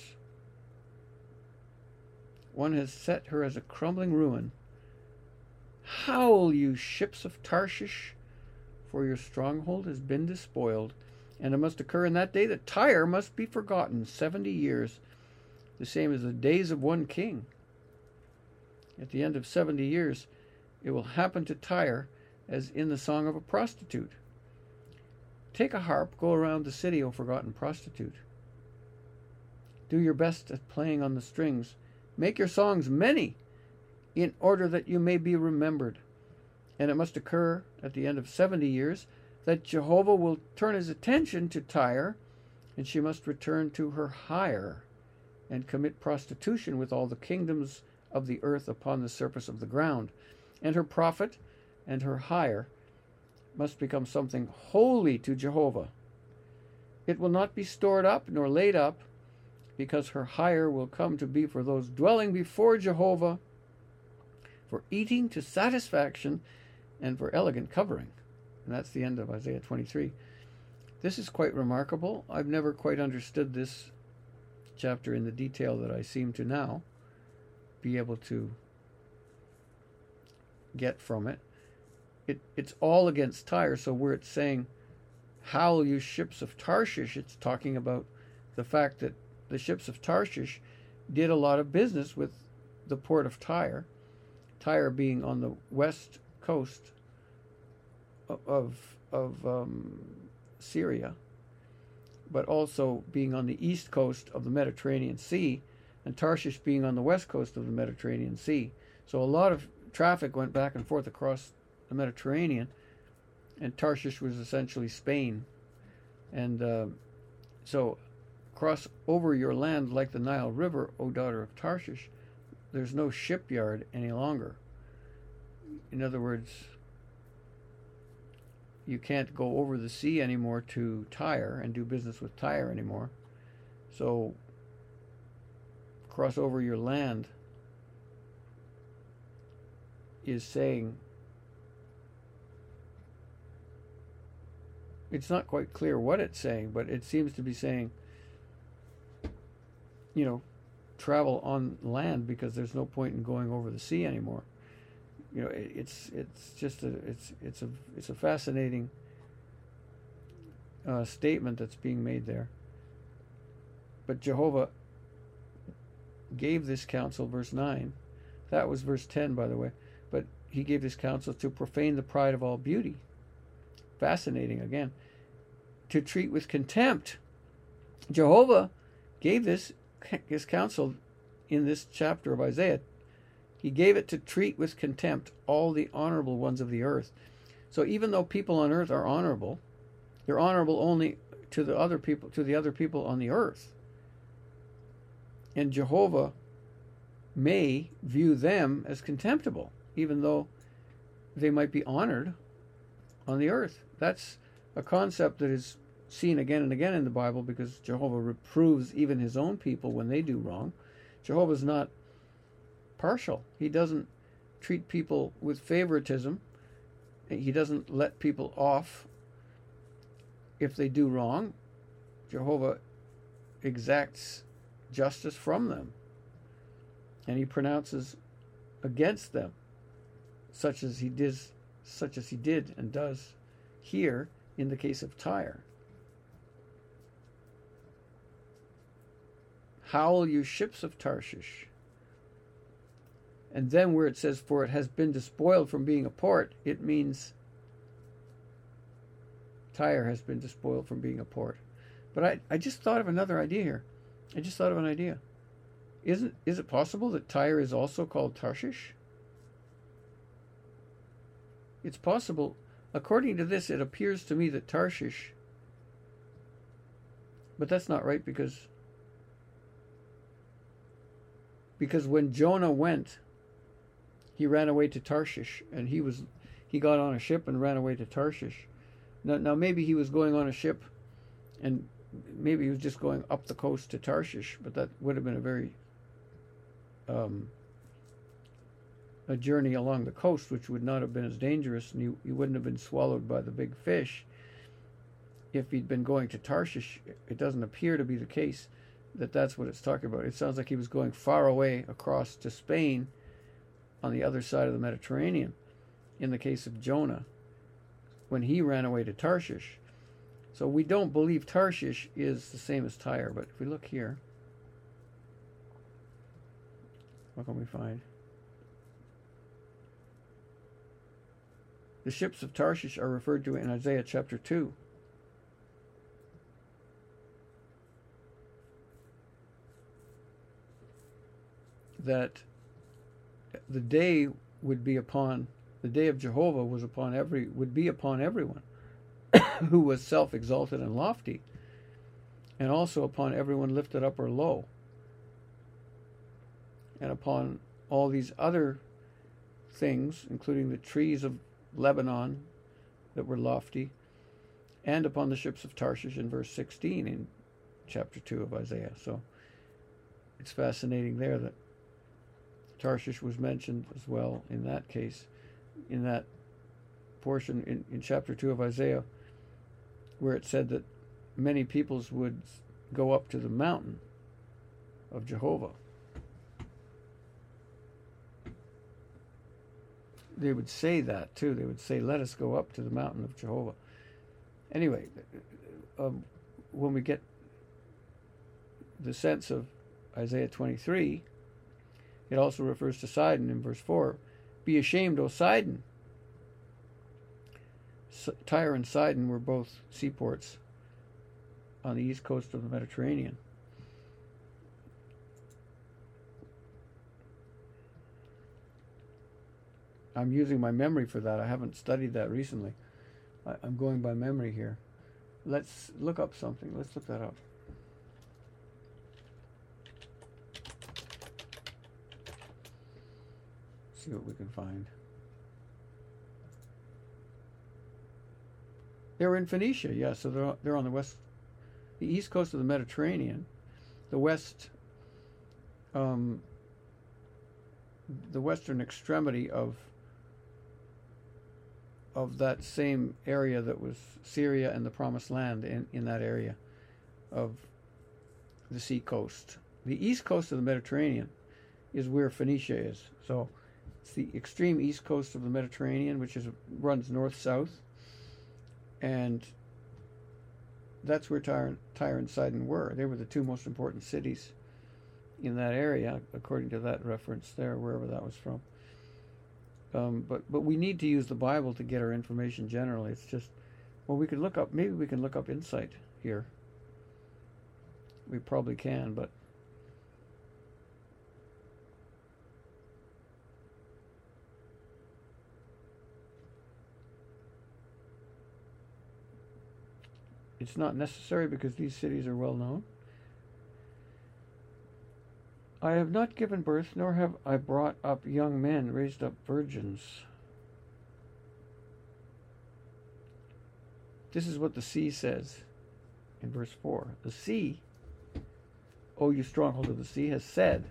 A: One has set her as a crumbling ruin. Howl, you ships of Tarshish, for your stronghold has been despoiled. And it must occur in that day that Tyre must be forgotten seventy years, the same as the days of one king. At the end of seventy years, it will happen to Tyre as in the song of a prostitute. Take a harp, go around the city, O forgotten prostitute. Do your best at playing on the strings. Make your songs many, in order that you may be remembered. And it must occur at the end of seventy years that Jehovah will turn his attention to Tyre, and she must return to her hire and commit prostitution with all the kingdoms of the earth upon the surface of the ground. And her prophet and her hire must become something holy to Jehovah. It will not be stored up nor laid up, because her hire will come to be for those dwelling before Jehovah, for eating to satisfaction and for elegant covering. And that's the end of Isaiah twenty-three. This is quite remarkable. I've never quite understood this chapter in the detail that I seem to now be able to get from it. It it's all against Tyre, so where it's saying, howl, you ships of Tarshish, it's talking about the fact that the ships of Tarshish did a lot of business with the port of Tyre, Tyre being on the west coast of of um, Syria, but also being on the east coast of the Mediterranean Sea, and Tarshish being on the west coast of the Mediterranean Sea. So a lot of traffic went back and forth across the Mediterranean, and Tarshish was essentially Spain. And uh, so, cross over your land like the Nile River, O daughter of Tarshish. There's no shipyard any longer. In other words, you can't go over the sea anymore to Tyre and do business with Tyre anymore. So, cross over your land is saying, it's not quite clear what it's saying, but it seems to be saying, you know, travel on land, because there's no point in going over the sea anymore. You know, it, it's it's just a it's it's a it's a fascinating uh, statement that's being made there. But Jehovah gave this counsel, verse nine. That was verse ten, by the way. But he gave this counsel to profane the pride of all beauty. Fascinating again. To treat with contempt. Jehovah gave this his counsel in this chapter of Isaiah. He gave it to treat with contempt all the honorable ones of the earth. So even though people on earth are honorable, they're honorable only to the other people, to the other people on the earth. And Jehovah may view them as contemptible, even though they might be honored on the earth. That's a concept that is seen again and again in the Bible, because Jehovah reproves even his own people when they do wrong. Jehovah's not partial. He doesn't treat people with favoritism He doesn't let people off if they do wrong. Jehovah exacts justice from them, and he pronounces against them, such as he did, such as he did and does here in the case of Tyre. Howl, you ships of Tarshish. And then where it says, for it has been despoiled from being a port, it means Tyre has been despoiled from being a port. But I, I just thought of another idea here. I just thought of an idea. Isn't is it possible that Tyre is also called Tarshish? It's possible. According to this, it appears to me that Tarshish, but that's not right, because because when Jonah went, he ran away to Tarshish, and he was he got on a ship and ran away to Tarshish. Now, now maybe he was going on a ship, and maybe he was just going up the coast to Tarshish, but that would have been a very um, a journey along the coast, which would not have been as dangerous, and you, you wouldn't have been swallowed by the big fish if he'd been going to Tarshish. It doesn't appear to be the case that that's what it's talking about. It sounds like he was going far away across to Spain on the other side of the Mediterranean in the case of Jonah, when he ran away to Tarshish. So we don't believe Tarshish is the same as Tyre, but if we look here, what can we find? The ships of Tarshish are referred to in Isaiah chapter two. That the day would be upon, the day of Jehovah was upon every, would be upon everyone who was self-exalted and lofty, and also upon everyone lifted up or low, and upon all these other things, including the trees of Lebanon that were lofty, and upon the ships of Tarshish in verse sixteen in chapter two of Isaiah. So it's fascinating there that Tarshish was mentioned as well in that case, in that portion in, in chapter two of Isaiah, where it said that many peoples would go up to the mountain of Jehovah. They would say that too. They would say, let us go up to the mountain of Jehovah. Anyway, um, when we get the sense of Isaiah twenty-three, it also refers to Sidon in verse four. Be ashamed, O Sidon. Tyre and Sidon were both seaports on the east coast of the Mediterranean. I'm using my memory for that. I haven't studied that recently. I, I'm going by memory here. Let's look up something. Let's look that up. See what we can find. They were in Phoenicia, yeah, so they're, they're on the west, the east coast of the Mediterranean, the west, um, the western extremity of of that same area that was Syria and the Promised Land, in, in that area of the sea coast. The east coast of the Mediterranean is where Phoenicia is. So it's the extreme east coast of the Mediterranean, which is runs north-south. And that's where Tyre, Tyre and Sidon were. They were the two most important cities in that area, according to that reference there, wherever that was from. Um, but but we need to use the Bible to get our information generally. It's just, well, we could look up, maybe we can look up insight here. We probably can, but it's not necessary because these cities are well known. I have not given birth, nor have I brought up young men, raised up virgins. This is what the sea says in verse four. The sea, O you stronghold of the sea, has said,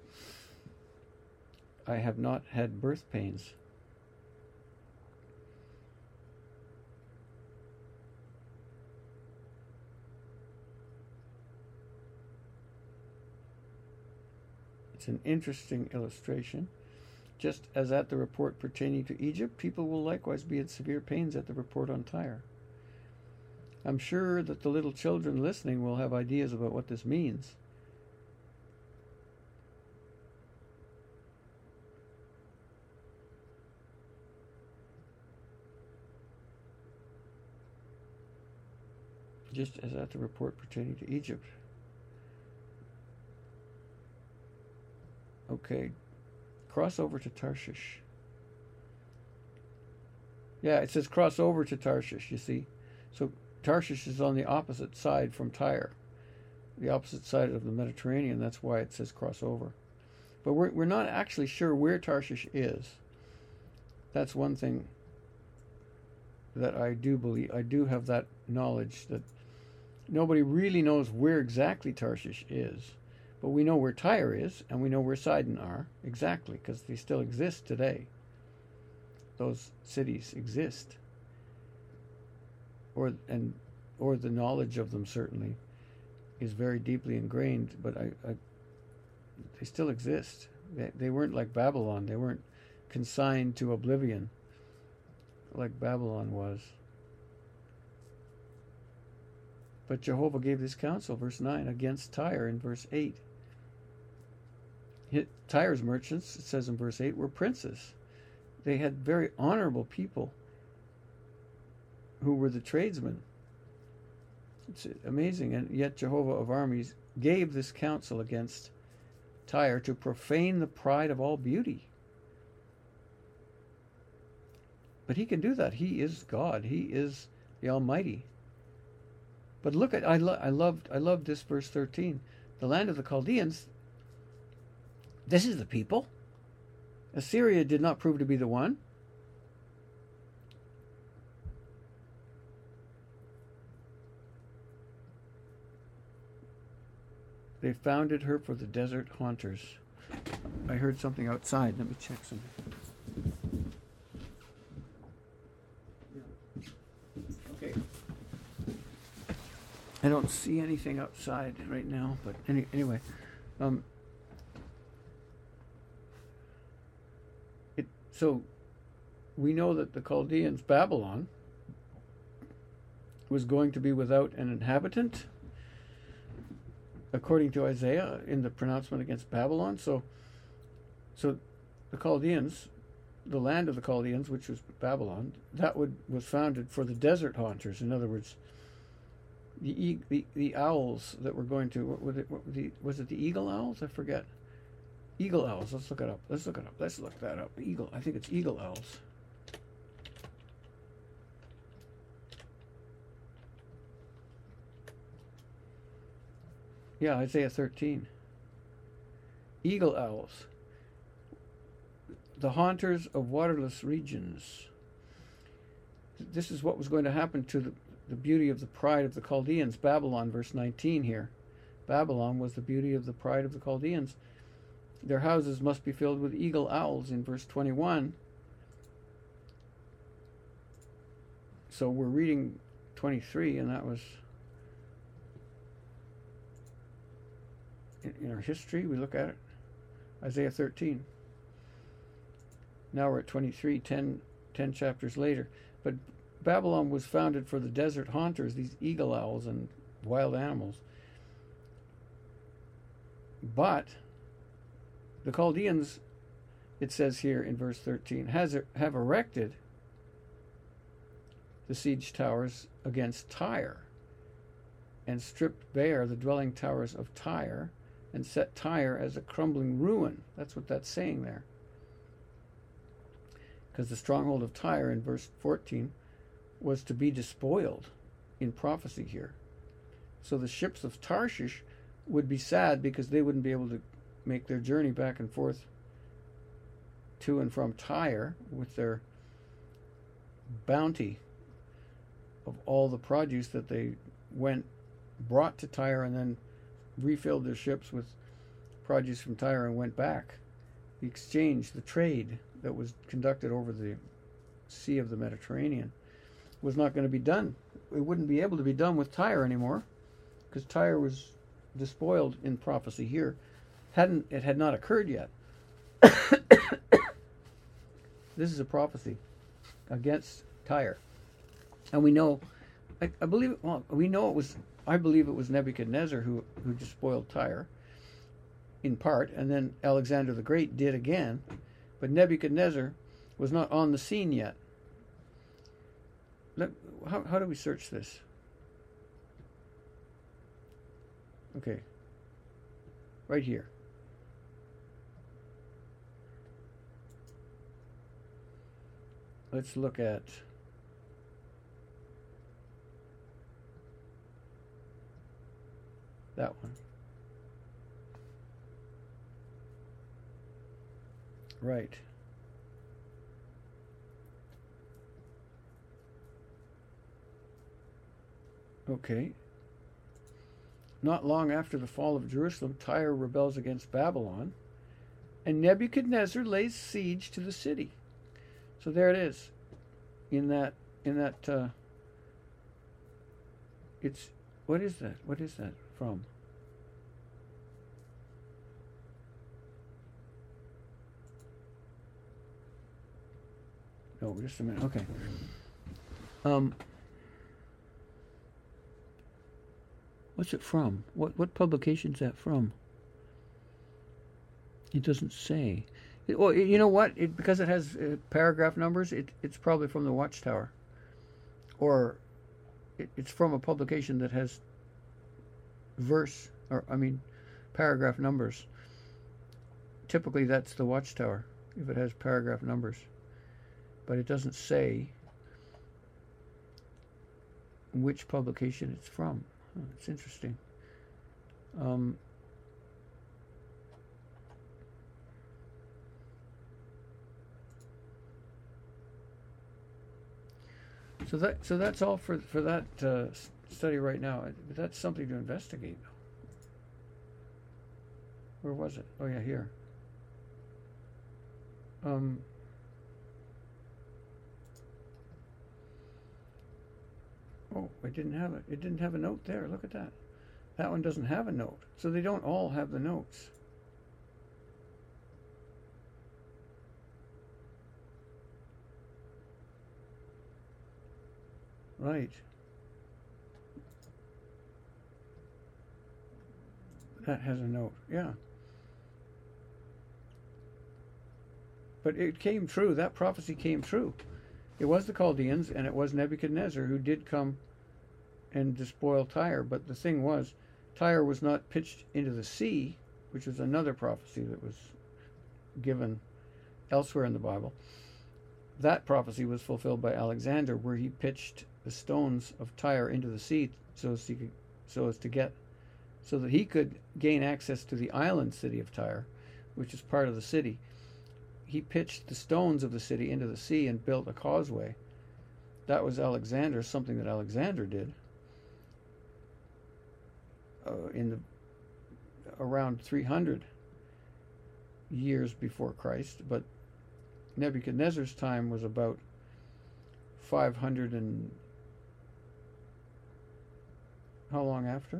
A: I have not had birth pains. It's an interesting illustration. Just as at the report pertaining to Egypt, people will likewise be in severe pains at the report on Tyre. I'm sure that the little children listening will have ideas about what this means. Just as at the report pertaining to Egypt. Okay, cross over to Tarshish. Yeah, it says cross over to Tarshish, you see. So Tarshish is on the opposite side from Tyre, the opposite side of the Mediterranean. That's why it says cross over. But we're, we're not actually sure where Tarshish is. That's one thing that I do believe. I do have that knowledge that nobody really knows where exactly Tarshish is. But we know where Tyre is, and we know where Sidon are, exactly, because they still exist today. Those cities exist. Or and or the knowledge of them certainly is very deeply ingrained, but I, I they still exist. They, they weren't like Babylon. They weren't consigned to oblivion like Babylon was. But Jehovah gave this counsel, verse nine, against Tyre in verse eight. Tyre's merchants, it says in verse eight, were princes. They had very honorable people who were the tradesmen. It's amazing. And yet Jehovah of armies gave this counsel against Tyre to profane the pride of all beauty. But he can do that. He is God. He is the Almighty. But look at, I, lo- I loved I loved this verse thirteen. The land of the Chaldeans, this is the people. Assyria did not prove to be the one. They founded her for the desert haunters. I heard something outside. Let me check something. Okay. I don't see anything outside right now, but any, anyway. Um, it, so we know that the Chaldeans, Babylon, was going to be without an inhabitant, according to Isaiah in the pronouncement against Babylon. So, so the Chaldeans, the land of the Chaldeans, which was Babylon, that would was founded for the desert haunters. In other words, the the, the owls that were going to what was it? What, the, was it the eagle owls? I forget. Eagle owls. Let's look it up. Let's look it up. Let's look that up. Eagle. I think it's eagle owls. Yeah, Isaiah thirteen. Eagle owls. The haunters of waterless regions. This is what was going to happen to the, the beauty of the pride of the Chaldeans. Babylon, verse nineteen here. Babylon was the beauty of the pride of the Chaldeans. Their houses must be filled with eagle owls in verse twenty-one. So we're reading twenty-three, and that was in our history. We look at it. Isaiah thirteen. Now we're at twenty-three, ten, ten chapters later. But Babylon was founded for the desert haunters, these eagle owls and wild animals. But the Chaldeans, it says here in verse thirteen, has have erected the siege towers against Tyre and stripped bare the dwelling towers of Tyre and set Tyre as a crumbling ruin. That's what that's saying there. Because the stronghold of Tyre in verse fourteen was to be despoiled in prophecy here. So the ships of Tarshish would be sad because they wouldn't be able to make their journey back and forth to and from Tyre with their bounty of all the produce that they went brought to Tyre and then refilled their ships with produce from Tyre and went back. The exchange, the trade that was conducted over the Sea of the Mediterranean was not going to be done. It wouldn't be able to be done with Tyre anymore because Tyre was despoiled in prophecy here, hadn't it had not occurred yet. This is a prophecy against Tyre, and we know, I, I believe, well, we know it was. I believe it was Nebuchadnezzar who who despoiled Tyre, in part, and then Alexander the Great did again, but Nebuchadnezzar was not on the scene yet. Let, how how do we search this? Okay, right here. Let's look at that one. Right. Okay. Not long after the fall of Jerusalem, Tyre rebels against Babylon, and Nebuchadnezzar lays siege to the city. So there it is. In that, in that, uh, it's, what is that? What is that from? No, just a minute. Okay. Um, what's it from? What what publication is that from? It doesn't say. It, well, you know what? It, because it has uh, paragraph numbers, it, it's probably from the Watchtower, or it, it's from a publication that has verse, or I mean, paragraph numbers. Typically, that's the Watchtower if it has paragraph numbers, but it doesn't say which publication it's from. Oh, it's interesting. Um, So that so that's all for for that uh, study right now. That's something to investigate. Where was it? Oh yeah, here. Um. Oh, it didn't have it. It didn't have a note there. Look at that. That one doesn't have a note. So they don't all have the notes. Right. That has a note, yeah. But it came true. That prophecy came true. It was the Chaldeans, and it was Nebuchadnezzar who did come and despoil Tyre. But the thing was, Tyre was not pitched into the sea, which was another prophecy that was given elsewhere in the Bible. That prophecy was fulfilled by Alexander, where he pitched the stones of Tyre into the sea so as to could, so as to get so that he could gain access to the island city of Tyre, which is part of the city. He pitched the stones of the city into the sea and built a causeway. That was Alexander, something that Alexander did uh, in the around three hundred years before Christ, but Nebuchadnezzar's time was about five hundred and how long after?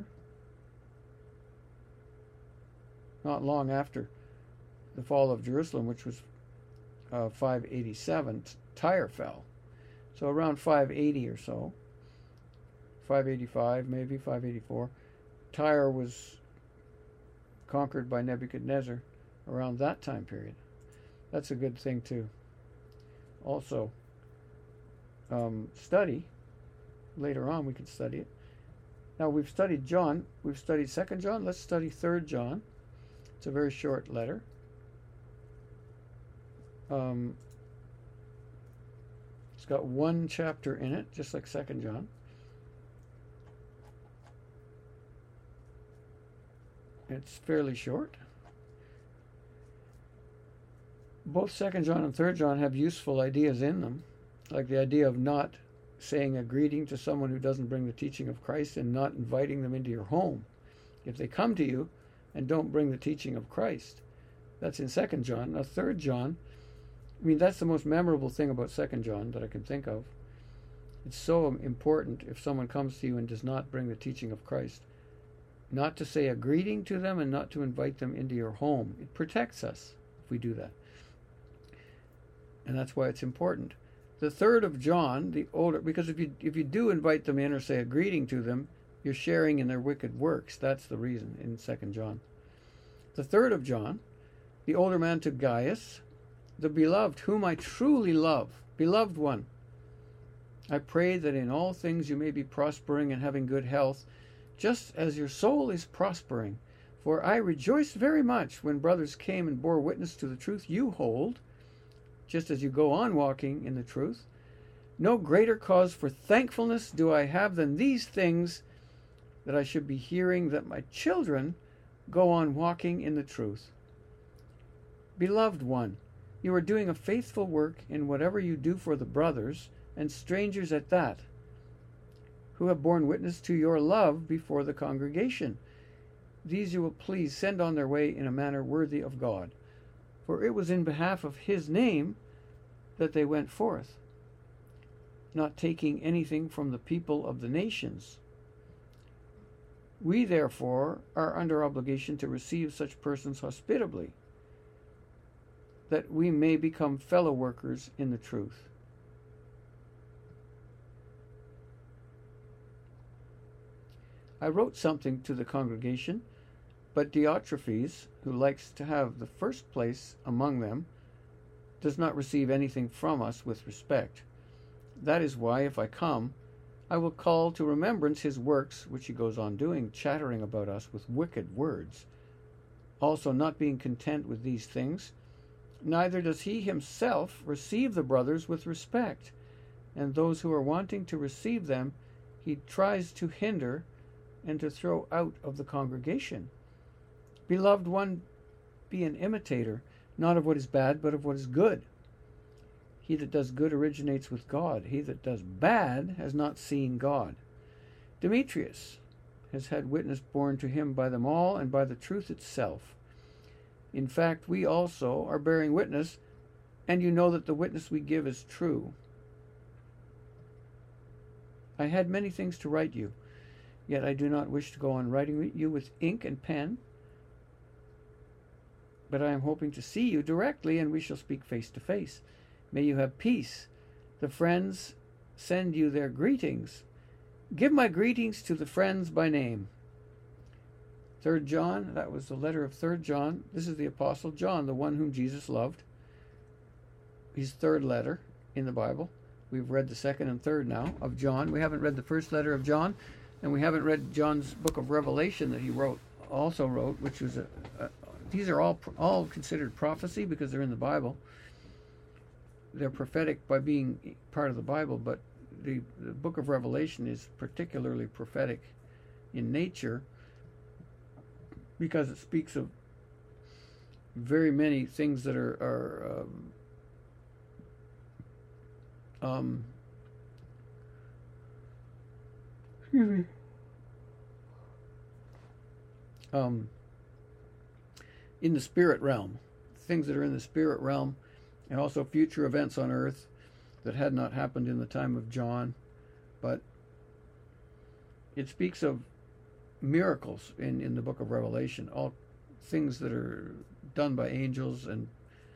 A: Not long after the fall of Jerusalem, which was uh, five eighty-seven, Tyre fell. So around five eighty or so, five eighty-five maybe, five eighty-four, Tyre was conquered by Nebuchadnezzar around that time period. That's a good thing to also um, study. Later on we can study it. Now we've studied John, we've studied Second John, let's study Third John. It's a very short letter. Um, it's got one chapter in it, just like Second John. It's fairly short. Both Second John and Third John have useful ideas in them, like the idea of not saying a greeting to someone who doesn't bring the teaching of Christ and not inviting them into your home. If they come to you and don't bring the teaching of Christ, that's in Second John. Now Third John, I mean, that's the most memorable thing about Second John that I can think of. It's so important if someone comes to you and does not bring the teaching of Christ. not to say a greeting to them and not to invite them into your home. It protects us if we do that. And that's why it's important. The third of John, the older, because if you if you do invite them in or say a greeting to them, you're sharing in their wicked works. That's the reason in Second John. The third of John, the older man to Gaius, the beloved, whom I truly love, beloved one. I pray that in all things you may be prospering and having good health, just as your soul is prospering. For I rejoiced very much when brothers came and bore witness to the truth you hold, just as you go on walking in the truth. No greater cause for thankfulness do I have than these things, that I should be hearing that my children go on walking in the truth. Beloved one, you are doing a faithful work in whatever you do for the brothers, and strangers at that, who have borne witness to your love before the congregation. These you will please send on their way in a manner worthy of God. For it was in behalf of his name that they went forth, not taking anything from the people of the nations. We, therefore, are under obligation to receive such persons hospitably, that we may become fellow workers in the truth. I wrote something to the congregation, but Diotrephes, who likes to have the first place among them, does not receive anything from us with respect. That is why, if I come, I will call to remembrance his works, which he goes on doing, chattering about us with wicked words. Also, not being content with these things, neither does he himself receive the brothers with respect, and those who are wanting to receive them he tries to hinder and to throw out of the congregation. Beloved one, be an imitator, not of what is bad, but of what is good. He that does good originates with God. He that does bad has not seen God. Demetrius has had witness borne to him by them all and by the truth itself. In fact, we also are bearing witness, and you know that the witness we give is true. I had many things to write you, yet I do not wish to go on writing you with ink and pen, but I am hoping to see you directly, and we shall speak face to face. May you have peace. The friends send you their greetings. Give my greetings to the friends by name. Third John, that was the letter of Third John. This is the Apostle John, the one whom Jesus loved. His third letter in the Bible. We've read the second and third now of John. We haven't read the first letter of John, and we haven't read John's book of Revelation that he wrote, also wrote, which was a, a these are all all considered prophecy because they're in the Bible. They're prophetic by being part of the Bible, but the, the book of Revelation is particularly prophetic in nature because it speaks of very many things that are, are um, um, excuse me, um, in the spirit realm, things that are in the spirit realm, and also future events on earth that had not happened in the time of John. But it speaks of miracles in, in the book of Revelation, all things that are done by angels and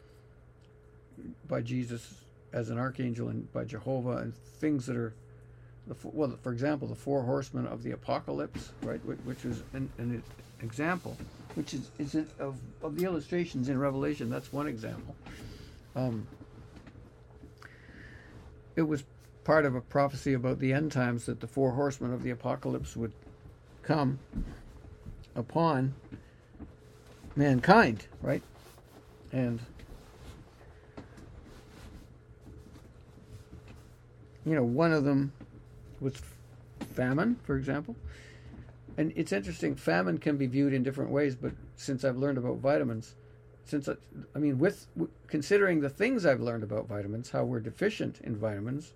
A: by Jesus as an archangel and by Jehovah, and things that are, well, for example, the four horsemen of the apocalypse, right, which is an, an example, which is, is it of, of the illustrations in Revelation. That's one example. Um, it was part of a prophecy about the end times that the four horsemen of the apocalypse would come upon mankind, right? And you know, one of them was famine, for example. And it's interesting, famine can be viewed in different ways, but since I've learned about vitamins, since I, I mean, with considering the things I've learned about vitamins, how we're deficient in vitamins,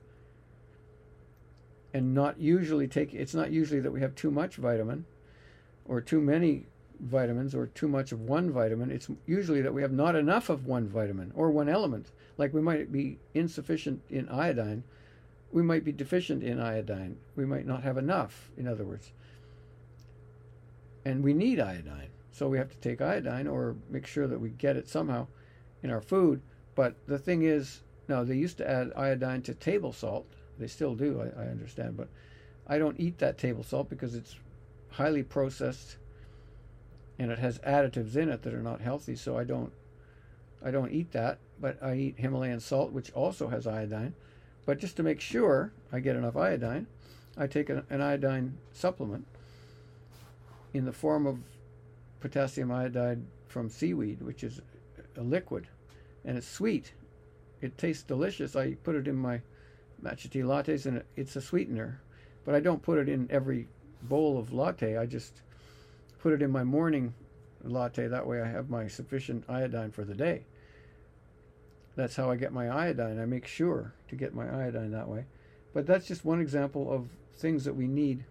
A: and not usually take, it's not usually that we have too much vitamin, or too many vitamins, or too much of one vitamin. It's usually that we have not enough of one vitamin, or one element. Like we might be insufficient in iodine, we might be deficient in iodine. We might not have enough, in other words. and we need iodine. So we have to take iodine or make sure that we get it somehow in our food. But the thing is, no, they used to add iodine to table salt. They still do, I, I understand. But I don't eat that table salt because it's highly processed and it has additives in it that are not healthy. So I don't, I don't eat that. But I eat Himalayan salt, which also has iodine. But just to make sure I get enough iodine, I take an, an iodine supplement in the form of potassium iodide from seaweed, which is a liquid, and it's sweet. It tastes delicious. I put it in my matcha tea lattes, and it's a sweetener. But I don't put it in every bowl of latte. I just put it in my morning latte. That way I have my sufficient iodine for the day. That's how I get my iodine. I make sure to get my iodine that way. But that's just one example of things that we need.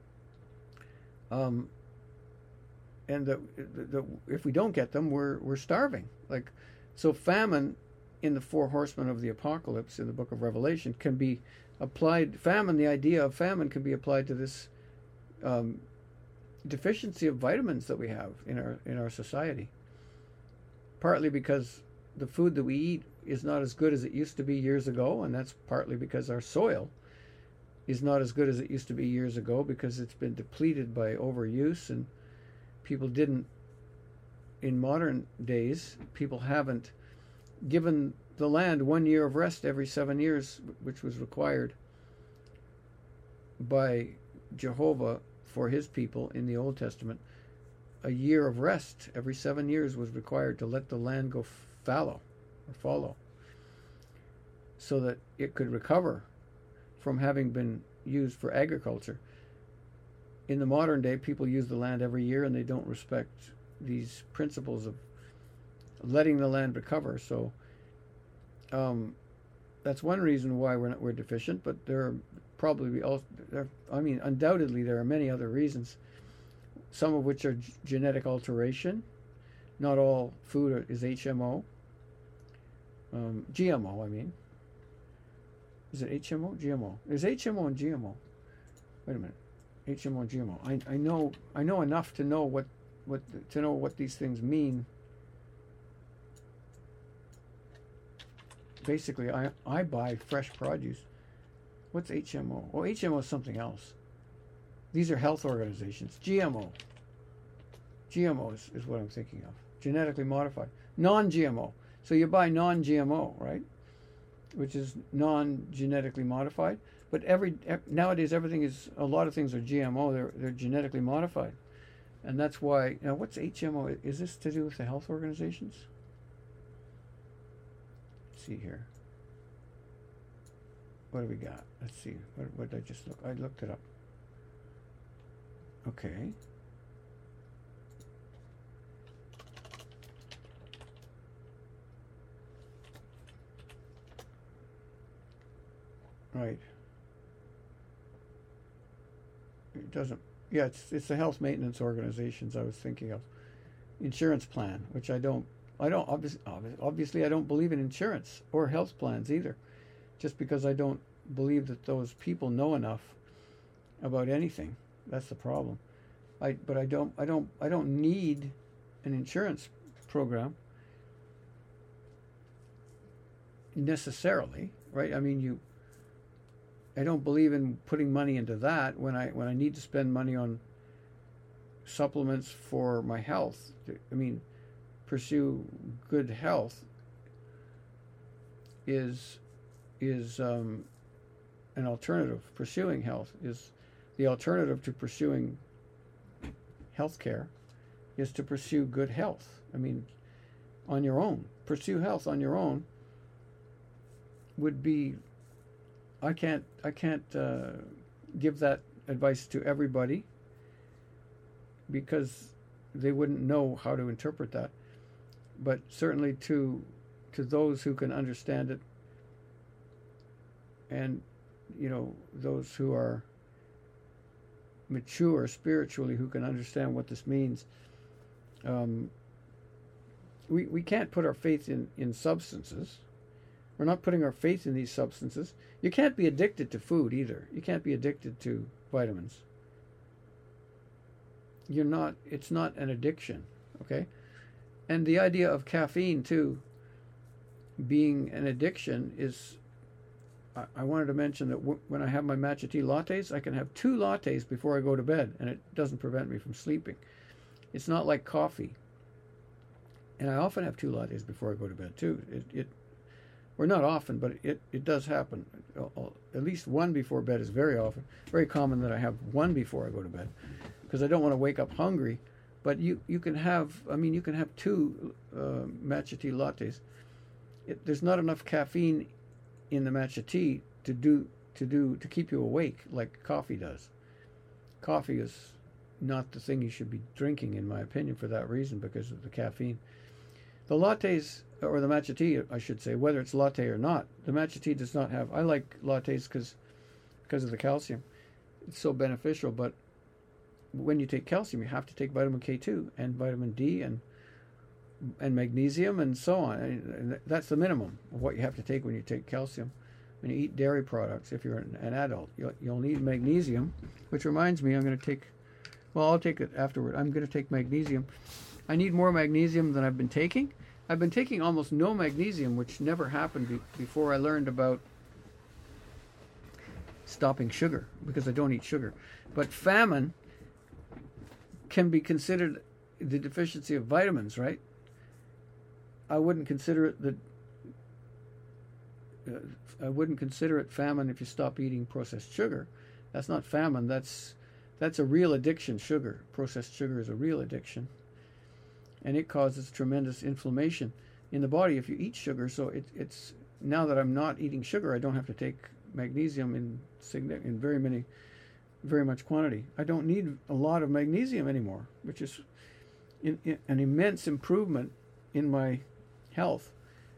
A: Um, and that, that if we don't get them, we're we're starving. Like, so famine in the four horsemen of the apocalypse in the book of Revelation can be applied. Famine, the idea of famine, can be applied to this um, deficiency of vitamins that we have in our in our society. Partly because the food that we eat is not as good as it used to be years ago, and that's partly because our soil is not as good as it used to be years ago because it's been depleted by overuse, and people didn't, in modern days, people haven't given the land one year of rest every seven years, which was required by Jehovah for his people in the Old Testament. A year of rest every seven years was required to let the land go fallow or follow, so that it could recover from having been used for agriculture. In the modern day, people use the land every year and they don't respect these principles of letting the land recover. So um, that's one reason why we're not, we're deficient. But there are probably also, there, I mean, undoubtedly there are many other reasons. Some of which are g- genetic alteration. Not all food is H M O. Um, G M O, I mean. Is it H M O? G M O. There's H M O and G M O. Wait a minute. H M O and G M O. I, I know I know enough to know what, what to know what these things mean. Basically, I I buy fresh produce. What's H M O? Oh, H M O is something else. These are health organizations. G M O. G M O is, is what I'm thinking of. Genetically modified. Non-G M O. So you buy non-G M O, right? Which is non-genetically modified. But every nowadays everything is, a lot of things are G M O. They're they're genetically modified, and that's why. Now, what's H M O? Is this to do with the health organizations? Let's see here. What do we got? Let's see. What, what did I just look? I looked it up. Okay. Right. It doesn't. Yeah, it's it's the health maintenance organizations I was thinking of. Insurance plan, which I don't. I don't obviously obviously I don't believe in insurance or health plans either, just because I don't believe that those people know enough about anything. That's the problem. I but I don't I don't I don't need an insurance program necessarily, right? I mean, you. I don't believe in putting money into that when I when I need to spend money on supplements for my health. I mean, pursue good health is is um, an alternative. Pursuing health is the alternative to pursuing healthcare is to pursue good health. I mean, on your own. Pursue health on your own would be. I can't. I can't uh, give that advice to everybody because they wouldn't know how to interpret that. But certainly to to those who can understand it, and you know those who are mature spiritually, who can understand what this means. Um, we we can't put our faith in, in substances. We're not putting our faith in these substances. You can't be addicted to food either. You can't be addicted to vitamins. you're not, it's not an addiction, okay? And the idea of caffeine too being an addiction is, I, I wanted to mention that w- when I have my matcha tea lattes, I can have two lattes before I go to bed, and it doesn't prevent me from sleeping. It's not like coffee. And I often have two lattes before I go to bed too. It, it or not often, but it, it does happen. At least one before bed is very often, very common that I have one before I go to bed, because I don't want to wake up hungry. But you, you can have, I mean, you can have two uh, matcha tea lattes. It, there's not enough caffeine in the matcha tea to do to do to keep you awake like coffee does. Coffee is not the thing you should be drinking, in my opinion, for that reason, because of the caffeine. The lattes, or the matcha tea, I should say, whether it's latte or not, the matcha tea does not have, I like lattes because because of the calcium. It's so beneficial, but when you take calcium, you have to take vitamin K two and vitamin D and and magnesium and so on. And that's the minimum of what you have to take when you take calcium. When you eat dairy products, if you're an, an adult, you'll, you'll need magnesium, which reminds me, I'm going to take, well, I'll take it afterward. I'm going to take magnesium. I need more magnesium than I've been taking. I've been taking almost no magnesium, which never happened be- before I learned about stopping sugar, because I don't eat sugar. But famine can be considered the deficiency of vitamins, right? I wouldn't consider it the uh, I wouldn't consider it famine if you stop eating processed sugar. That's not famine. That's that's a real addiction. Sugar, processed sugar, is a real addiction, and it causes tremendous inflammation in the body if you eat sugar. So it, it's now that I'm not eating sugar, I don't have to take magnesium in in very many, very much quantity. I don't need a lot of magnesium anymore, which is in, in, an immense improvement in my health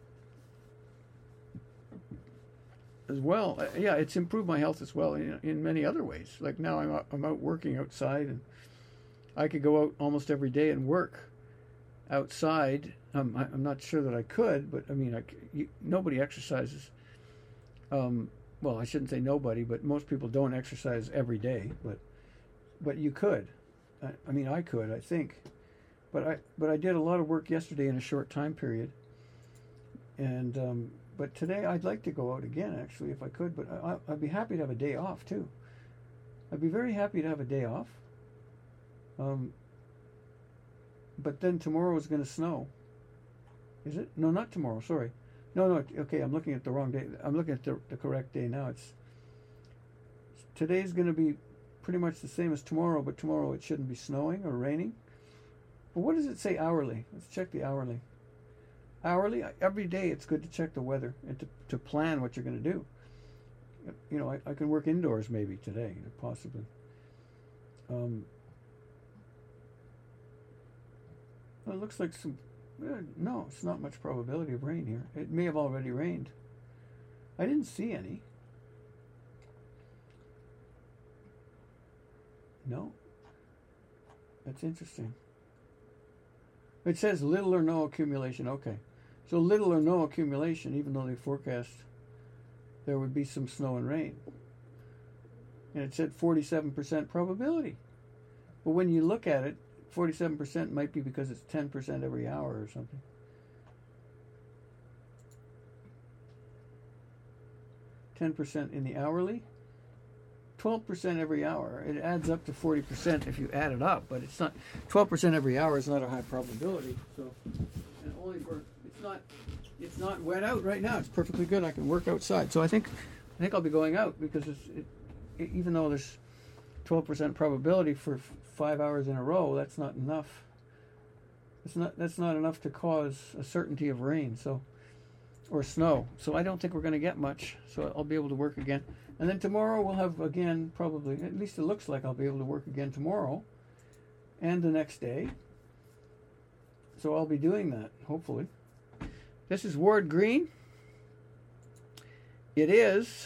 A: as well. Uh, yeah, it's improved my health as well in, in many other ways. Like now I'm out, I'm out working outside, and I could go out almost every day and work outside. Um, I, I'm not sure that I could, but I mean, I, you, nobody exercises. Um, well, I shouldn't say nobody, but most people don't exercise every day. But but you could. I, I mean, I could. I think. But I but I did a lot of work yesterday in a short time period, and um, but today I'd like to go out again, actually, if I could. But I, I'd be happy to have a day off too. I'd be very happy to have a day off. Um, but then tomorrow is going to snow. Is it? No, not tomorrow. Sorry. No, no. Okay, I'm looking at the wrong day. I'm looking at the, the correct day now. It's today's going to be pretty much the same as tomorrow, but tomorrow it shouldn't be snowing or raining. But what does it say hourly? Let's check the hourly. Hourly, every day it's good to check the weather and to, to plan what you're going to do. You know, I, I can work indoors maybe today, possibly. Um, well, it looks like some, uh, no, it's not much probability of rain here. It may have already rained. I didn't see any. No. That's interesting. It says little or no accumulation. Okay. So little or no accumulation, even though they forecast there would be some snow and rain. And it said forty-seven percent probability. But when you look at it, forty-seven percent might be because it's ten percent every hour or something. ten percent in the hourly. twelve percent every hour. It adds up to forty percent if you add it up, but it's not, twelve percent every hour is not a high probability. So, and only for, it's not, it's not wet out right now. It's perfectly good. I can work outside. So I think, I think I'll be going out because it's, it, it, even though there's twelve percent probability for f- five hours in a row, that's not enough. It's not, that's not enough to cause a certainty of rain. So, or snow. So I don't think we're going to get much. So I'll be able to work again. And then tomorrow we'll have, again, probably, at least it looks like I'll be able to work again tomorrow and the next day. So I'll be doing that, hopefully. This is Ward Green. It is,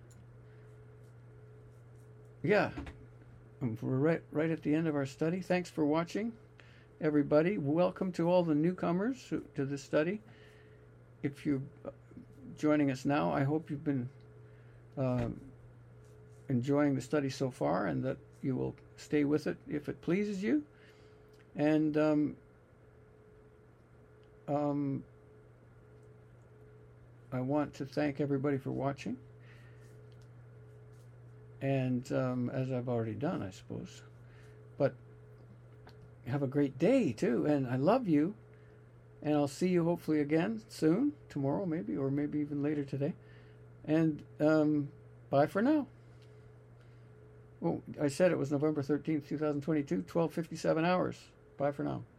A: yeah, we're right, right at the end of our study. Thanks for watching, everybody. Welcome to all the newcomers to this study. If you're joining us now, I hope you've been Uh, enjoying the study so far, and that you will stay with it if it pleases you. And um, um, I want to thank everybody for watching. And um, as I've already done, I suppose. But have a great day, too. And I love you. And I'll see you hopefully again soon, tomorrow maybe, or maybe even later today. And um, bye for now. Well, I said it was November thirteenth, twenty twenty-two, twelve fifty-seven hours. Bye for now.